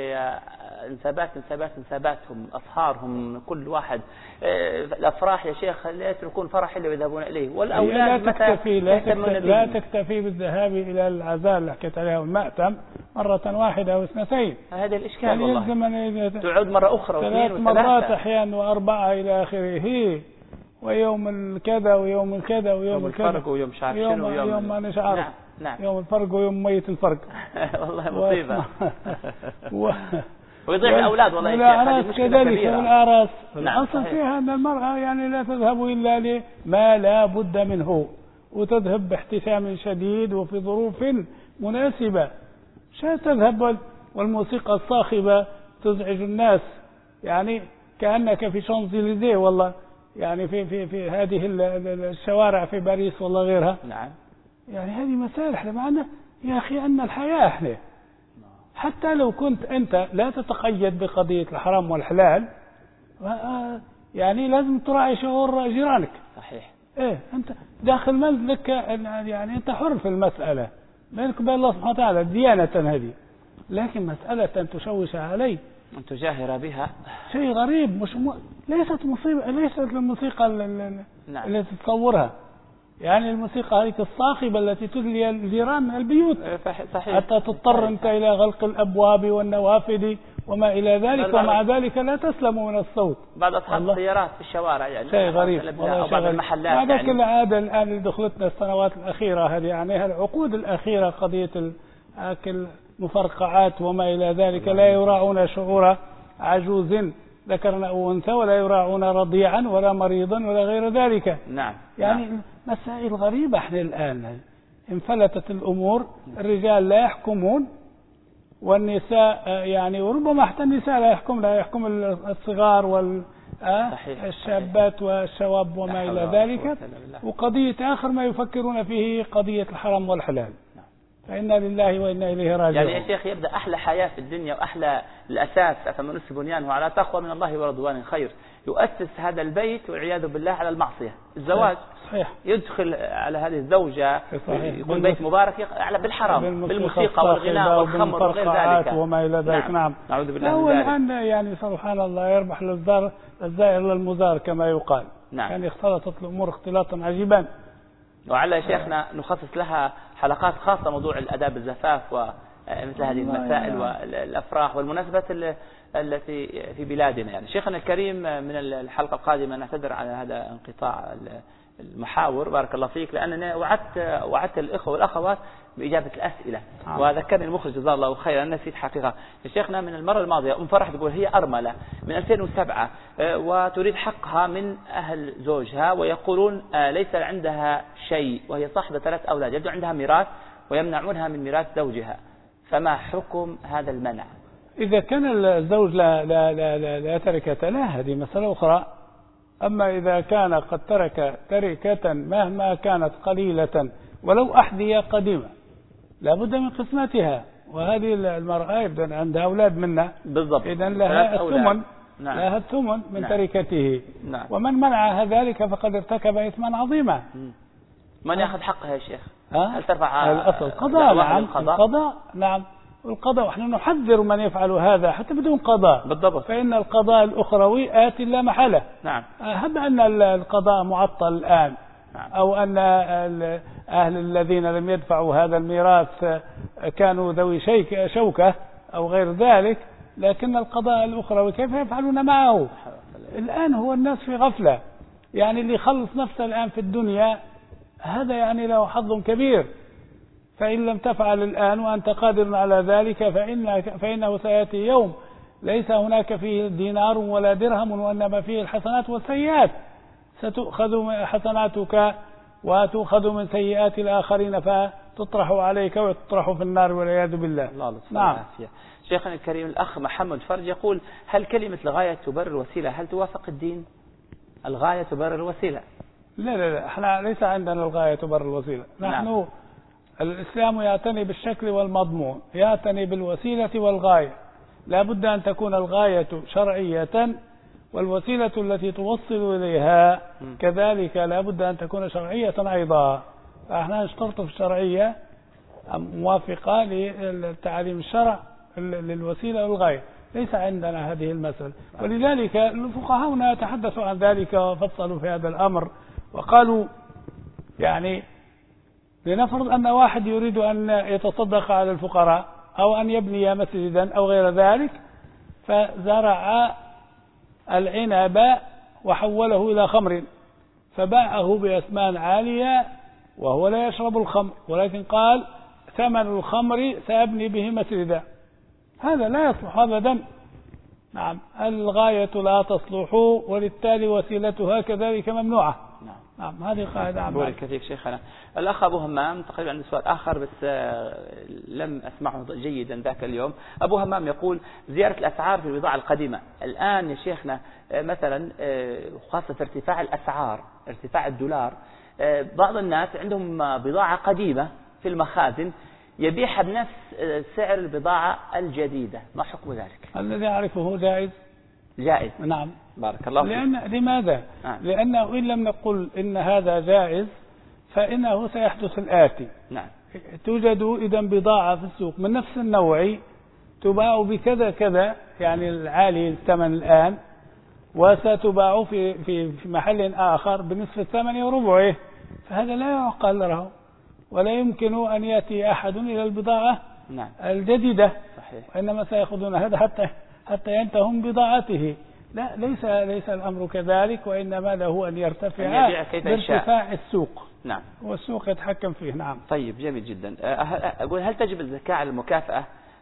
لانساباتهم أصهارهم كل واحد. الأفراح يا شيخ لا يتركون فرح إلا ويذهبون إليه، والأولاد لا تكتفي بالذهاب إلى العزاء اللي حكيت عليها والمأتم مرة واحدة أو 2. هذا الإشكال والله. تعود مرة أخرى 2 و3 مرات أحيانا و4 إلى آخره، ويوم الكذا ويوم الكذا ويوم الفرق ويوم شعر شنو يوم ما نشعر. نعم. نعم. يوم الفرق ويوم ميت الفرق. والله مصيبة. ويضيع الأولاد والله. والأعراس كذلك. والأعراس الأصل فيها أن المرأة يعني لا تذهب إلا لما لا بد منه، وتذهب باحتشام شديد وفي ظروف مناسبة. تذهب والموسيقى الصاخبة تزعج الناس، يعني كأنك في شانزليزيه والله، يعني في هذه الشوارع في باريس والله غيرها. نعم. يعني هذه مسائل احنا معنا يا أخي أن الحياة احنا حتى لو كنت أنت لا تتقيد بقضية الحرام والحلال، يعني لازم تراعي شعور جيرانك. صحيح. إيه أنت داخل منزلك يعني أنت حر في المسألة بينك وبين الله سبحانه وتعالى ديانة هذه، لكن مسألة أن تشوش عليه أن تجاهر بها شيء غريب. ليست مصيبة، ليست الموسيقى التي تتصورها، يعني الموسيقى هذه الصاخبة التي تدلي الجيران من البيوت. صحيح. حتى تضطر أنت إلى غلق الأبواب والنوافذ وما إلى ذلك، ومع ذلك لا تسلم من الصوت. بعض أصحاب السيارات في الشوارع يعني شيء غريب. بعض المحلات هذا كل عادة الآن اللي دخلتنا السنوات الأخيرة هذه، يعني العقود الأخيرة قضية المفرقعات وما إلى ذلك، لا يراعون شعور عجوز ذكرا أو أنثى ولا يراعون رضيعا ولا مريضا ولا غير ذلك. نعم. يعني مسائل غريبة. احنا الآن انفلتت الأمور، الرجال لا يحكمون والنساء يعني، وربما حتى النساء لا يحكم الصغار والشابات والشواب وما إلى ذلك. وقضية آخر ما يفكرون فيه قضية الحرام والحلال. فإنا لله وإنا إليه راجعون. يعني يا شيخ يبدأ أحلى حياة في الدنيا وأحلى الأساس أفمن أسس بنيانه على تقوى من الله ورضوان خير، يؤسس هذا البيت والعياذ بالله على المعصية. الزواج صحيح. يدخل على هذه الزوجة يكون بيت مبارك بالحرام، بالموسيقى والغناء والخمر وغير ذلك وما إلى ذلك. نعم. نعوذ بالله هو من ذلك. الآن يعني سبحان الله يربح الزائر للمزار كما يقال. نعم. يعني اختلطت الأمور اختلاطا عجيبا. وعلى شيخنا نخصص لها حلقات خاصة موضوع الأداب الزفاف ومثل هذه المسائل والأفراح والمناسبات التي في بلادنا. يعني شيخنا الكريم من الحلقة القادمة نعتذر على هذا انقطاع المحاور، بارك الله فيك، لأننا وعدت الإخوة والأخوات بإجابة الأسئلة وذكرني المخرج جزاه الله خيرا أنا نسيت حقيقة. شيخنا من المرة الماضية أم فرح تقول هي أرملة من 2007 وتريد حقها من أهل زوجها ويقولون ليس عندها شيء وهي صاحبة 3 أولاد، يبدو عندها ميراث ويمنعونها من ميراث زوجها، فما حكم هذا المنع؟ إذا كان الزوج لا تركة له هذه مسألة أخرى. أما إذا كان قد ترك تركة مهما كانت قليلة ولو أحذية قديمة لابد من قسمتها، وهذه المرأة يبدو عندها أولاد منا بالضبط، إذن لها الثمن. نعم. لها الثمن من نعم. تركته. نعم. ومن منعها ذلك فقد ارتكب إثما عظيما. من يأخذ حقها يا شيخ؟ هل ترفع الأصل قضاء؟ نعم. القضاء. نعم. والقضاء ونحن نحذر من يفعل هذا حتى بدون قضاء. بالضبط. فإن القضاء الأخروي آت لا محالة. نعم. هب أن القضاء معطل الآن. نعم. أو أن أهل الذين لم يدفعوا هذا الميراث كانوا ذوي شوكة أو غير ذلك، لكن القضاء الأخروي كيف يفعلون معه؟ الآن هو الناس في غفلة. يعني اللي يخلص نفسه الآن في الدنيا هذا يعني له حظ كبير، فإن لم تفعل الآن وأنت قادر على ذلك فإنه سيأتي يوم ليس هناك فيه دينار ولا درهم وإنما فيه الحسنات والسيئات، ستؤخذ حسناتك وتؤخذ من سيئات الآخرين فتطرح عليك وتطرح في النار والعياذ بالله. نعم. شيخنا الكريم الأخ محمد فرج يقول هل كلمة الغاية تبرر الوسيلة هل توافق الدين؟ الغاية تبرر الوسيلة؟ لا احنا ليس عندنا الغاية تبرر الوسيلة. نحن الإسلام يعتني بالشكل والمضمون، يعتني بالوسيلة والغاية. لا بد أن تكون الغاية شرعية والوسيلة التي توصل إليها كذلك لا بد أن تكون شرعية أيضا. فإحنا نشترط في الشرعية موافقة للتعاليم الشرع للوسيلة والغاية. ليس عندنا هذه المسألة، ولذلك الفقهاء تحدثوا عن ذلك وفصلوا في هذا الأمر وقالوا يعني لنفرض أن واحد يريد أن يتصدق على الفقراء أو أن يبني مسجدا أو غير ذلك، فزرع العنب وحوله إلى خمر فباعه بأثمان عالية وهو لا يشرب الخمر، ولكن قال ثمن الخمر سأبني به مسجدا. هذا لا يصلح أبدا. نعم. الغاية لا تصلح وبالتالي وسيلتها كذلك ممنوعة. نعم. هذه قاعدة عامة. بارك فيك شيخنا. الأخ أبو همام تقريبا عنده سؤال آخر بس لم أسمعه جيدا ذاك اليوم. أبو همام يقول زيارة الأسعار في البضاعة القديمة الآن يا شيخنا مثلا خاصة ارتفاع الأسعار ارتفاع الدولار، بعض الناس عندهم بضاعة قديمة في المخازن يبيعها بنفس سعر البضاعة الجديدة، ما حكم ذلك؟ الذي أعرفه جائز. نعم. بارك الله فيك. لماذا؟ لأنه إن لم نقل إن هذا جائز فإنه سيحدث الآتي. نعم. توجد إذا بضاعة في السوق من نفس النوع تباع بكذا كذا يعني العالي الثمن الآن، وستباع في محل آخر بنصف الثمن وربعه، فهذا لا يعقل له ولا يمكن أن يأتي أحد إلى البضاعة نعم. الجديدة. صحيح. وإنما سيأخذون هذا حتى ينتهون بضاعته. لا ليس الأمر كذلك، وإنما له أن يرتفع بارتفاع السوق. نعم. والسوق يتحكم فيه. نعم. طيب جميل جدا. أقول هل تجب الزكاة على المكافأة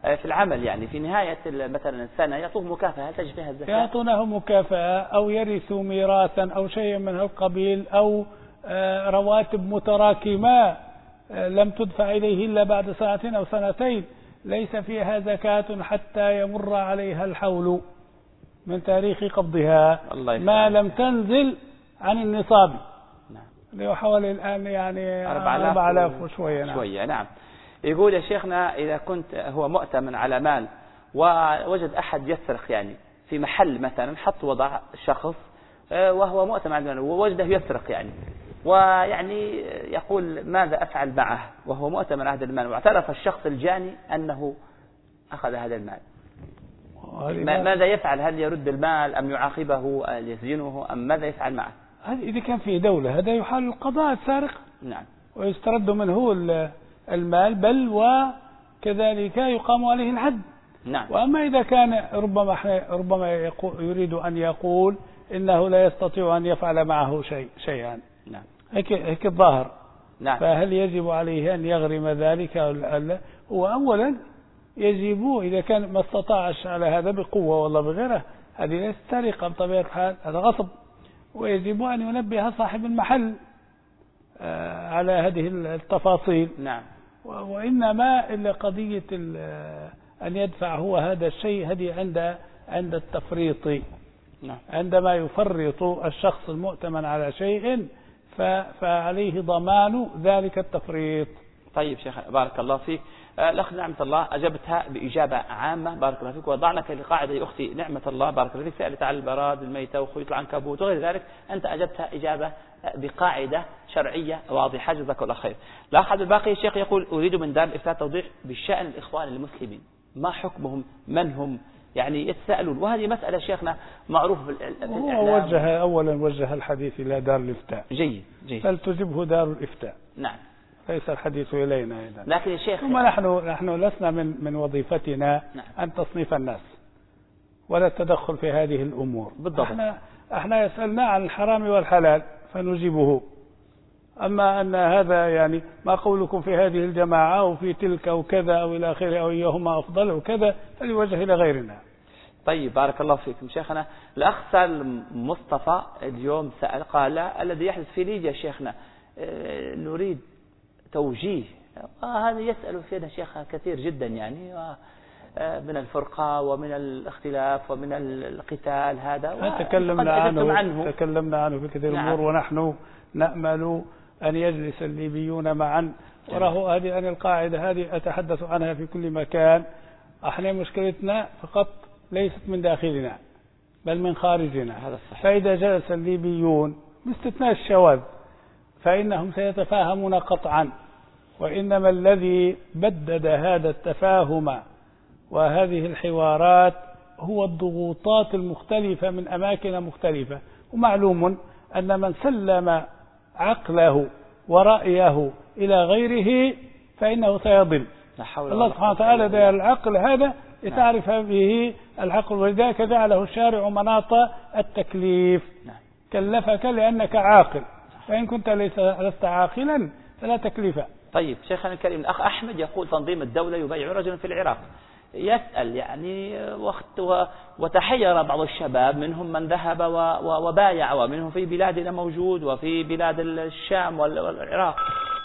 في العمل، يعني في نهاية مثلا السنة يعطوه مكافأة، هل تجب فيها الزكاة؟ يعطونه مكافأة أو يرثوا ميراثا أو شيء من هالقبيل، أو رواتب متراكمة لم تدفع إليه إلا بعد سنة أو سنتين، ليس فيها زكاة حتى يمر عليها الحول من تاريخ قبضها ما لم تنزل عن النصاب. اللي حوالي الآن يعني 4000 وشوية. شوية. نعم. يقول يا شيخنا إذا كنت هو مؤتمن على مال ووجد أحد يسرق يعني في محل مثلا، حط وضع شخص وهو مؤتمن على المال ووجده يسرق يعني، ويعني يقول ماذا أفعل معه وهو مؤتمن على هذا المال، واعترف الشخص الجاني أنه أخذ هذا المال، ماذا يفعل؟ هل يرد المال أم يعاقبه أم يسجنه أم ماذا يفعل معه؟ إذا كان في دولة هذا يحال القضاء السارق. نعم. ويسترد منه المال، بل وكذلك يقام عليه الحد. نعم. وأما إذا كان ربما يريد أن يقول إنه لا يستطيع أن يفعل معه شيئا. نعم. هيك الظاهر. نعم. فهل يجب عليه أن يغرم ذلك أو لا؟ هو أولا يجب إذا كان ما استطاعش على هذا بقوة ولا بغيره، هذه ليست سرقة بطبيعة الحال، هذا غصب، ويجب أن ينبه صاحب المحل على هذه التفاصيل. نعم. وإنما إلا قضية أن يدفع هو هذا الشيء، هذه عند التفريط. نعم. عندما يفرط الشخص المؤتمن على شيء فعليه ضمان ذلك التفريط. طيب شيخ بارك الله فيك. الأخ نعمة الله أجبتها بإجابة عامة بارك الله فيك، وضعنا كقاعدة يا أختي نعمة الله بارك الله فيك، سألت على البراد الميتة وخيوط العنكبوت وغير ذلك، أنت أجبتها إجابة بقاعدة شرعية واضحة، جزاك الله خير. الأخ عبد الباقي الشيخ يقول أريد من دار الإفتاء توضيح بشأن الإخوان المسلمين، ما حكمهم، من هم، يعني يتساءلون، وهذه مسألة شيخنا معروفة في الإعلام. أولا وجه الحديث إلى دار الإفتاء. جيد. فلتجبه دار الإفتاء. نعم. ليس الحديث إلينا أيضا. لكن يا شيخ ثم نحن لسنا من وظيفتنا أن تصنيف الناس ولا التدخل في هذه الأمور. بالضبط. احنا يسألنا عن الحرام والحلال فنجيبه. أما أن هذا يعني ما قولكم في هذه الجماعة أو في تلك أو كذا أو إلى آخره أو إيهما أفضل أو كذا، فليوجه إلى غيرنا. طيب بارك الله فيكم شيخنا. الأخ سالم مصطفى اليوم سأل قال الذي يحدث في ليبيا شيخنا نريد توجيه، هذا يسأل فينا شيخ كثير جدا يعني من الفرقة ومن الاختلاف ومن القتال، هذا تكلمنا عنه في كثير الأمور. ونحن نأمل أن يجلس الليبيون معا، وراه هذه أن القاعدة هذه أتحدث عنها في كل مكان. احنا مشكلتنا فقط ليست من داخلنا بل من خارجنا. هذا صحيح. فإذا جلس الليبيون باستثناء الشواذ فإنهم سيتفاهمون قطعا، وإنما الذي بدد هذا التفاهم وهذه الحوارات هو الضغوطات المختلفة من أماكن مختلفة. ومعلوم أن من سلم عقله ورأيه إلى غيره فإنه سيضل. الله سبحانه وتعالى دار العقل هذا لتعرف به العقل، ولذلك جعله الشارع مناط التكليف. كلفك لأنك عاقل، فإن كنت لست عاقلا فلا تكليف. طيب شيخنا الكريم الأخ أحمد يقول تنظيم الدولة يبايع رجلا في العراق، يسأل يعني وتحير بعض الشباب منهم من ذهب وبايع، ومنهم في بلادنا موجود وفي بلاد الشام والعراق،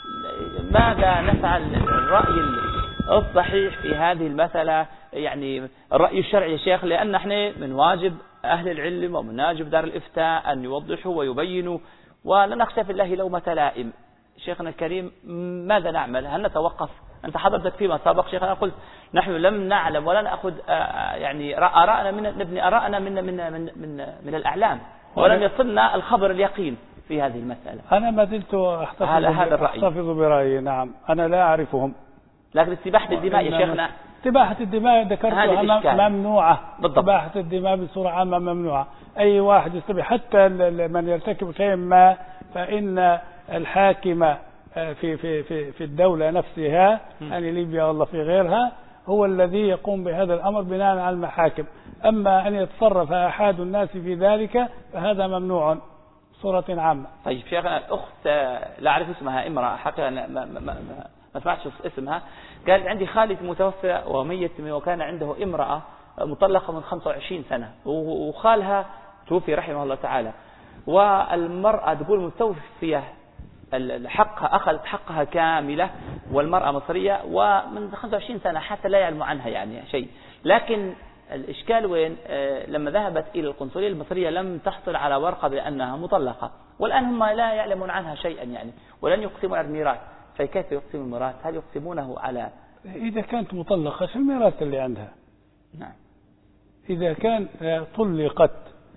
ماذا نفعل؟ الرأي الصحيح في هذه المسألة يعني الرأي الشرعي يا شيخ، لأن احنا من واجب أهل العلم ومن واجب دار الإفتاء أن يوضحوا ويبينوا، ولا نخشى في الله لومة لائم. شيخنا الكريم ماذا نعمل؟ هل نتوقف؟ أنت حضرتك فيما سبق شيخنا قلت نحن لم نعلم ولا نأخذ يعني آراءنا نبني آراءنا من الأعلام، ولم يصلنا الخبر اليقين في هذه المسألة. أنا ما زلت أحتفظ برأيي. نعم أنا لا أعرفهم، لكن استباحة الدماء يا شيخنا، استباحة الدماء ذكرتها ممنوعة. استباحة الدماء بصورة عامة ممنوعة. أي واحد يستبيح، حتى من يرتكب شيء ما، فإن الحاكم في الدولة نفسها يعني ليبيا والله في غيرها هو الذي يقوم بهذا الأمر بناء على المحاكم. أما أن يتصرف أحد الناس في ذلك فهذا ممنوع. صورة عامة. طيب شيخنا، الأخت لا أعرف اسمها، امرأة حقيقة ما سمعتش اسمها، قال عندي خالي متوفى وميت وكان عنده امرأة مطلقة من 25 سنة وخالها توفي رحمه الله تعالى، والمرأة تقول مستوفية الحق، أخذت حقها كاملة، والمرأة مصرية ومن 25 سنة حتى لا يعلم عنها يعني شيء. لكن الإشكال وين؟ لما ذهبت إلى القنصلية المصرية لم تحصل على ورقة بأنها مطلقة، والآن هم لا يعلمون عنها شيئا يعني، ولن يقسمون على الميراث. فكيف يقسم الميراث؟ هل يقسمونه على إذا كانت مطلقة شو الميراث اللي عندها؟ نعم. إذا كان طلقت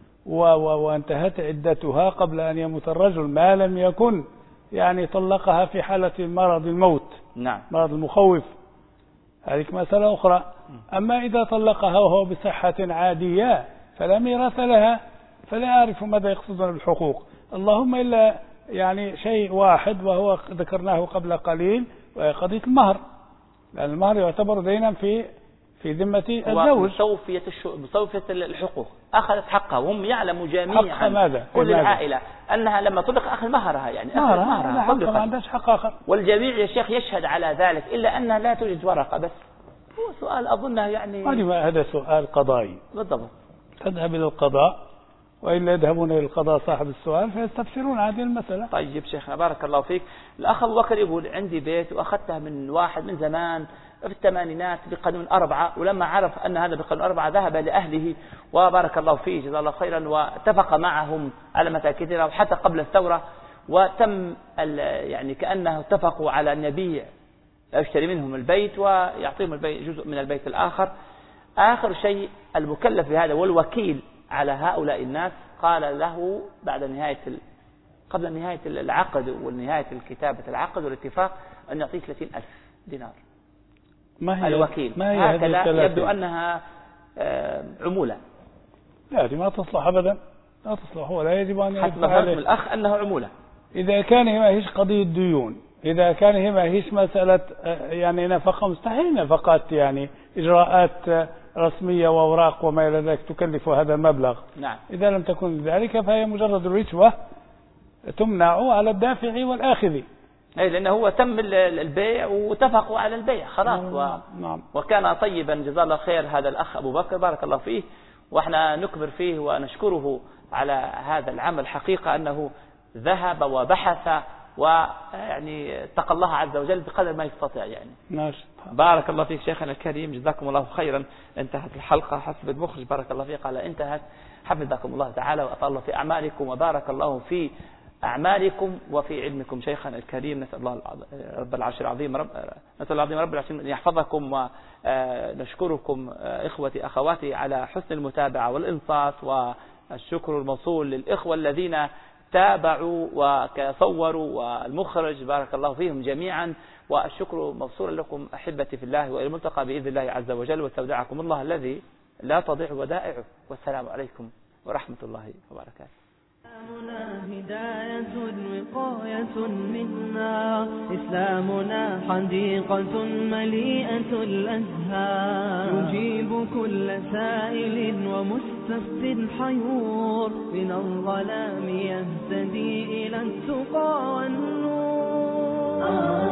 وانتهت عدتها قبل أن يموت الرجل، ما لم يكن يعني طلقها في حالة مرض الموت، نعم، مرض المخوف، هذه مسألة أخرى. أما إذا طلقها وهو بصحة عادية فلا ميراث لها، فلا أعرف ماذا يقصدون بالحقوق، اللهم إلا يعني شيء واحد وهو ذكرناه قبل قليل، قضية المهر، لأن المهر يعتبر دينا في ذمة الزوج. مستوفية الحقوق أخذت حقها، وهم يعلموا جميعا كل العائلة أنها لما طلق أخذ مهرها، يعني مهرها ما عندهاش حق آخر، والجميع يا شيخ يشهد على ذلك، إلا أنها لا توجد ورقة. بس هو سؤال أظنه يعني هذا سؤال قضائي بالضبط، تذهب إلى القضاء، وإلا يذهبون إلى القضاء صاحب السؤال فيستفسرون هذه المسألة. طيب شيخنا بارك الله فيك، الأخ أبو بكر يقول عندي بيت وأخذته من واحد من زمان في الثمانينات بقانون 4، ولما عرف أن هذا بقانون 4 ذهب لأهله وبارك الله فيه جزاه الله خيرا، واتفق معهم على مسائل كثيرة وحتى قبل الثورة، وتم يعني كأنه اتفقوا على أن يبيع يشتري منهم البيت ويعطيهم البيت جزء من البيت الآخر. آخر شيء المكلف بهذا والوكيل على هؤلاء الناس قال له بعد قبل نهاية العقد ونهاية الكتابة العقد والاتفاق أن يعطيه 30,000 دينار. ما هي الوكيل ما هي هكذا يبدو أنها عمولة. لا دي ما تصلح أبدا، لا تصلح، هو لا يجب أن حسب فهم الأخ أنه عمولة. إذا كان هي ما هيش قضية ديون، إذا كان هي ما هيش مسألة يعني نفقة، مستحيل نفقات يعني إجراءات رسمية وأوراق وما إلى ذلك تكلف هذا المبلغ. نعم. إذا لم تكن ذلك فهي مجرد رشوة تمنع على الدافع والآخذ. أي لأنه هو تم البيع واتفقوا على البيع خلاص. نعم. وكان طيبا جزاه الله خير هذا الأخ أبو بكر بارك الله فيه، وإحنا نكبر فيه ونشكره على هذا العمل، حقيقة أنه ذهب وبحث ويعني اتقى الله عز وجل بقدر ما يستطيع يعني. ماشي. بارك الله فيك شيخنا الكريم، جزاكم الله خيرا. انتهت الحلقة حسب المخرج بارك الله فيك قال انتهت. حفظكم الله تعالى وأطال الله في أعمالكم وبارك الله في أعمالكم وفي علمكم شيخنا الكريم. نسأل الله رب العرش العظيم نسأل الله رب العرش أن يحفظكم، ونشكركم إخوتي أخواتي على حسن المتابعة والإنصات، والشكر الموصول للإخوة الذين تابعوا وصوروا والمخرج بارك الله فيهم جميعا، والشكر موصول لكم أحبتي في الله، وإلى الملتقى بإذن الله عز وجل، واستودعكم الله الذي لا تضيع ودائعه، والسلام عليكم ورحمة الله وبركاته. إسلامنا هداية وقاية منا، إسلامنا حديقة مليئة الأزهار، يجيب كل سائل ومستفد حيور، من الظلام يهتدي إلى التقى والنور.